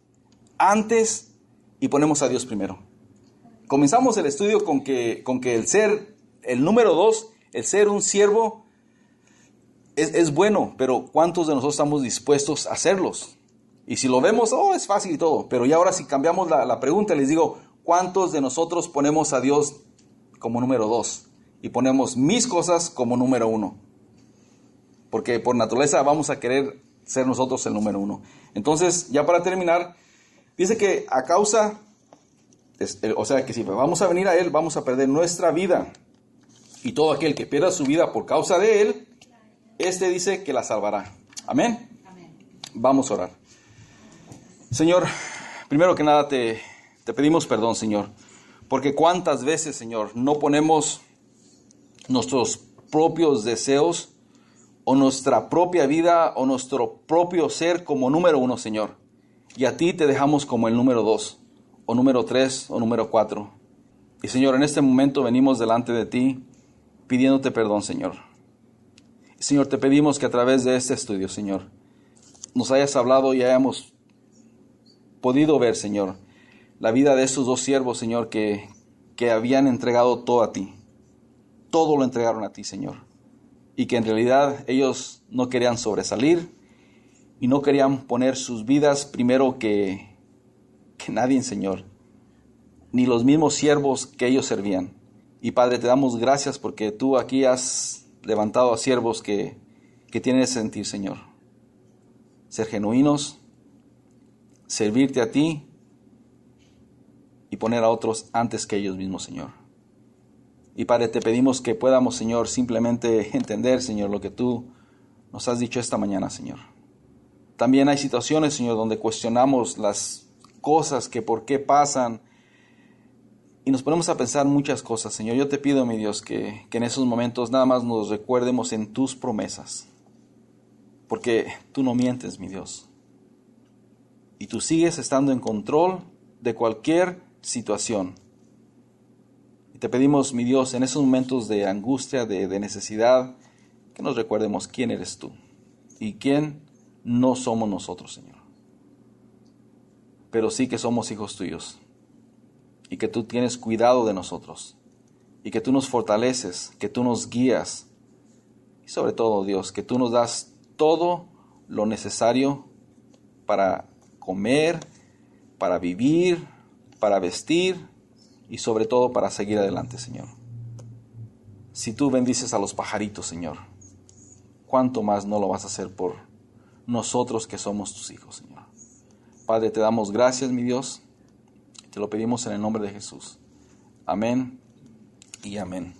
y ponemos a Dios primero. Comenzamos el estudio con que el número 2, el ser un siervo, es bueno, pero ¿cuántos de nosotros estamos dispuestos a hacerlos? Y si lo vemos, es fácil y todo, pero ya ahora si cambiamos la pregunta, les digo, ¿cuántos de nosotros ponemos a Dios como número 2? Y ponemos mis cosas como número 1. Porque por naturaleza vamos a querer ser nosotros el número 1. Entonces, ya para terminar, dice que a causa, o sea que si vamos a venir a Él, vamos a perder nuestra vida. Y todo aquel que pierda su vida por causa de Él, dice que la salvará. Amén. Vamos a orar. Señor, primero que nada te pedimos perdón, Señor. Porque cuántas veces, Señor, no ponemos nuestros propios deseos o nuestra propia vida o nuestro propio ser como número 1, Señor. Y a ti te dejamos como el número 2, o número 3, o número 4. Y Señor, en este momento venimos delante de ti pidiéndote perdón, Señor. Señor, te pedimos que a través de este estudio, Señor, nos hayas hablado y hayamos podido ver, Señor, la vida de estos 2 siervos, Señor, que habían entregado todo a ti. Todo lo entregaron a ti, Señor. Y que en realidad ellos no querían sobresalir y no querían poner sus vidas primero que nadie, Señor, ni los mismos siervos que ellos servían. Y Padre, te damos gracias porque tú aquí has levantado a siervos que tienen ese sentir, Señor. Ser genuinos, servirte a ti y poner a otros antes que ellos mismos, Señor. Y Padre, te pedimos que podamos, Señor, simplemente entender, Señor, lo que tú nos has dicho esta mañana, Señor. También hay situaciones, Señor, donde cuestionamos las cosas que por qué pasan y nos ponemos a pensar muchas cosas, Señor. Yo te pido, mi Dios, que en esos momentos nada más nos recuerdemos en tus promesas, porque tú no mientes, mi Dios. Y tú sigues estando en control de cualquier situación. Y te pedimos, mi Dios, en esos momentos de angustia, de necesidad, que nos recuerdemos quién eres tú y quién no somos nosotros, Señor. Pero sí que somos hijos tuyos y que tú tienes cuidado de nosotros y que tú nos fortaleces, que tú nos guías y sobre todo, Dios, que tú nos das todo lo necesario para comer, para vivir, para vestir y sobre todo para seguir adelante, Señor. Si tú bendices a los pajaritos, Señor, ¿cuánto más no lo vas a hacer por nosotros que somos tus hijos, Señor? Padre, te damos gracias, mi Dios. Te lo pedimos en el nombre de Jesús. Amén y amén.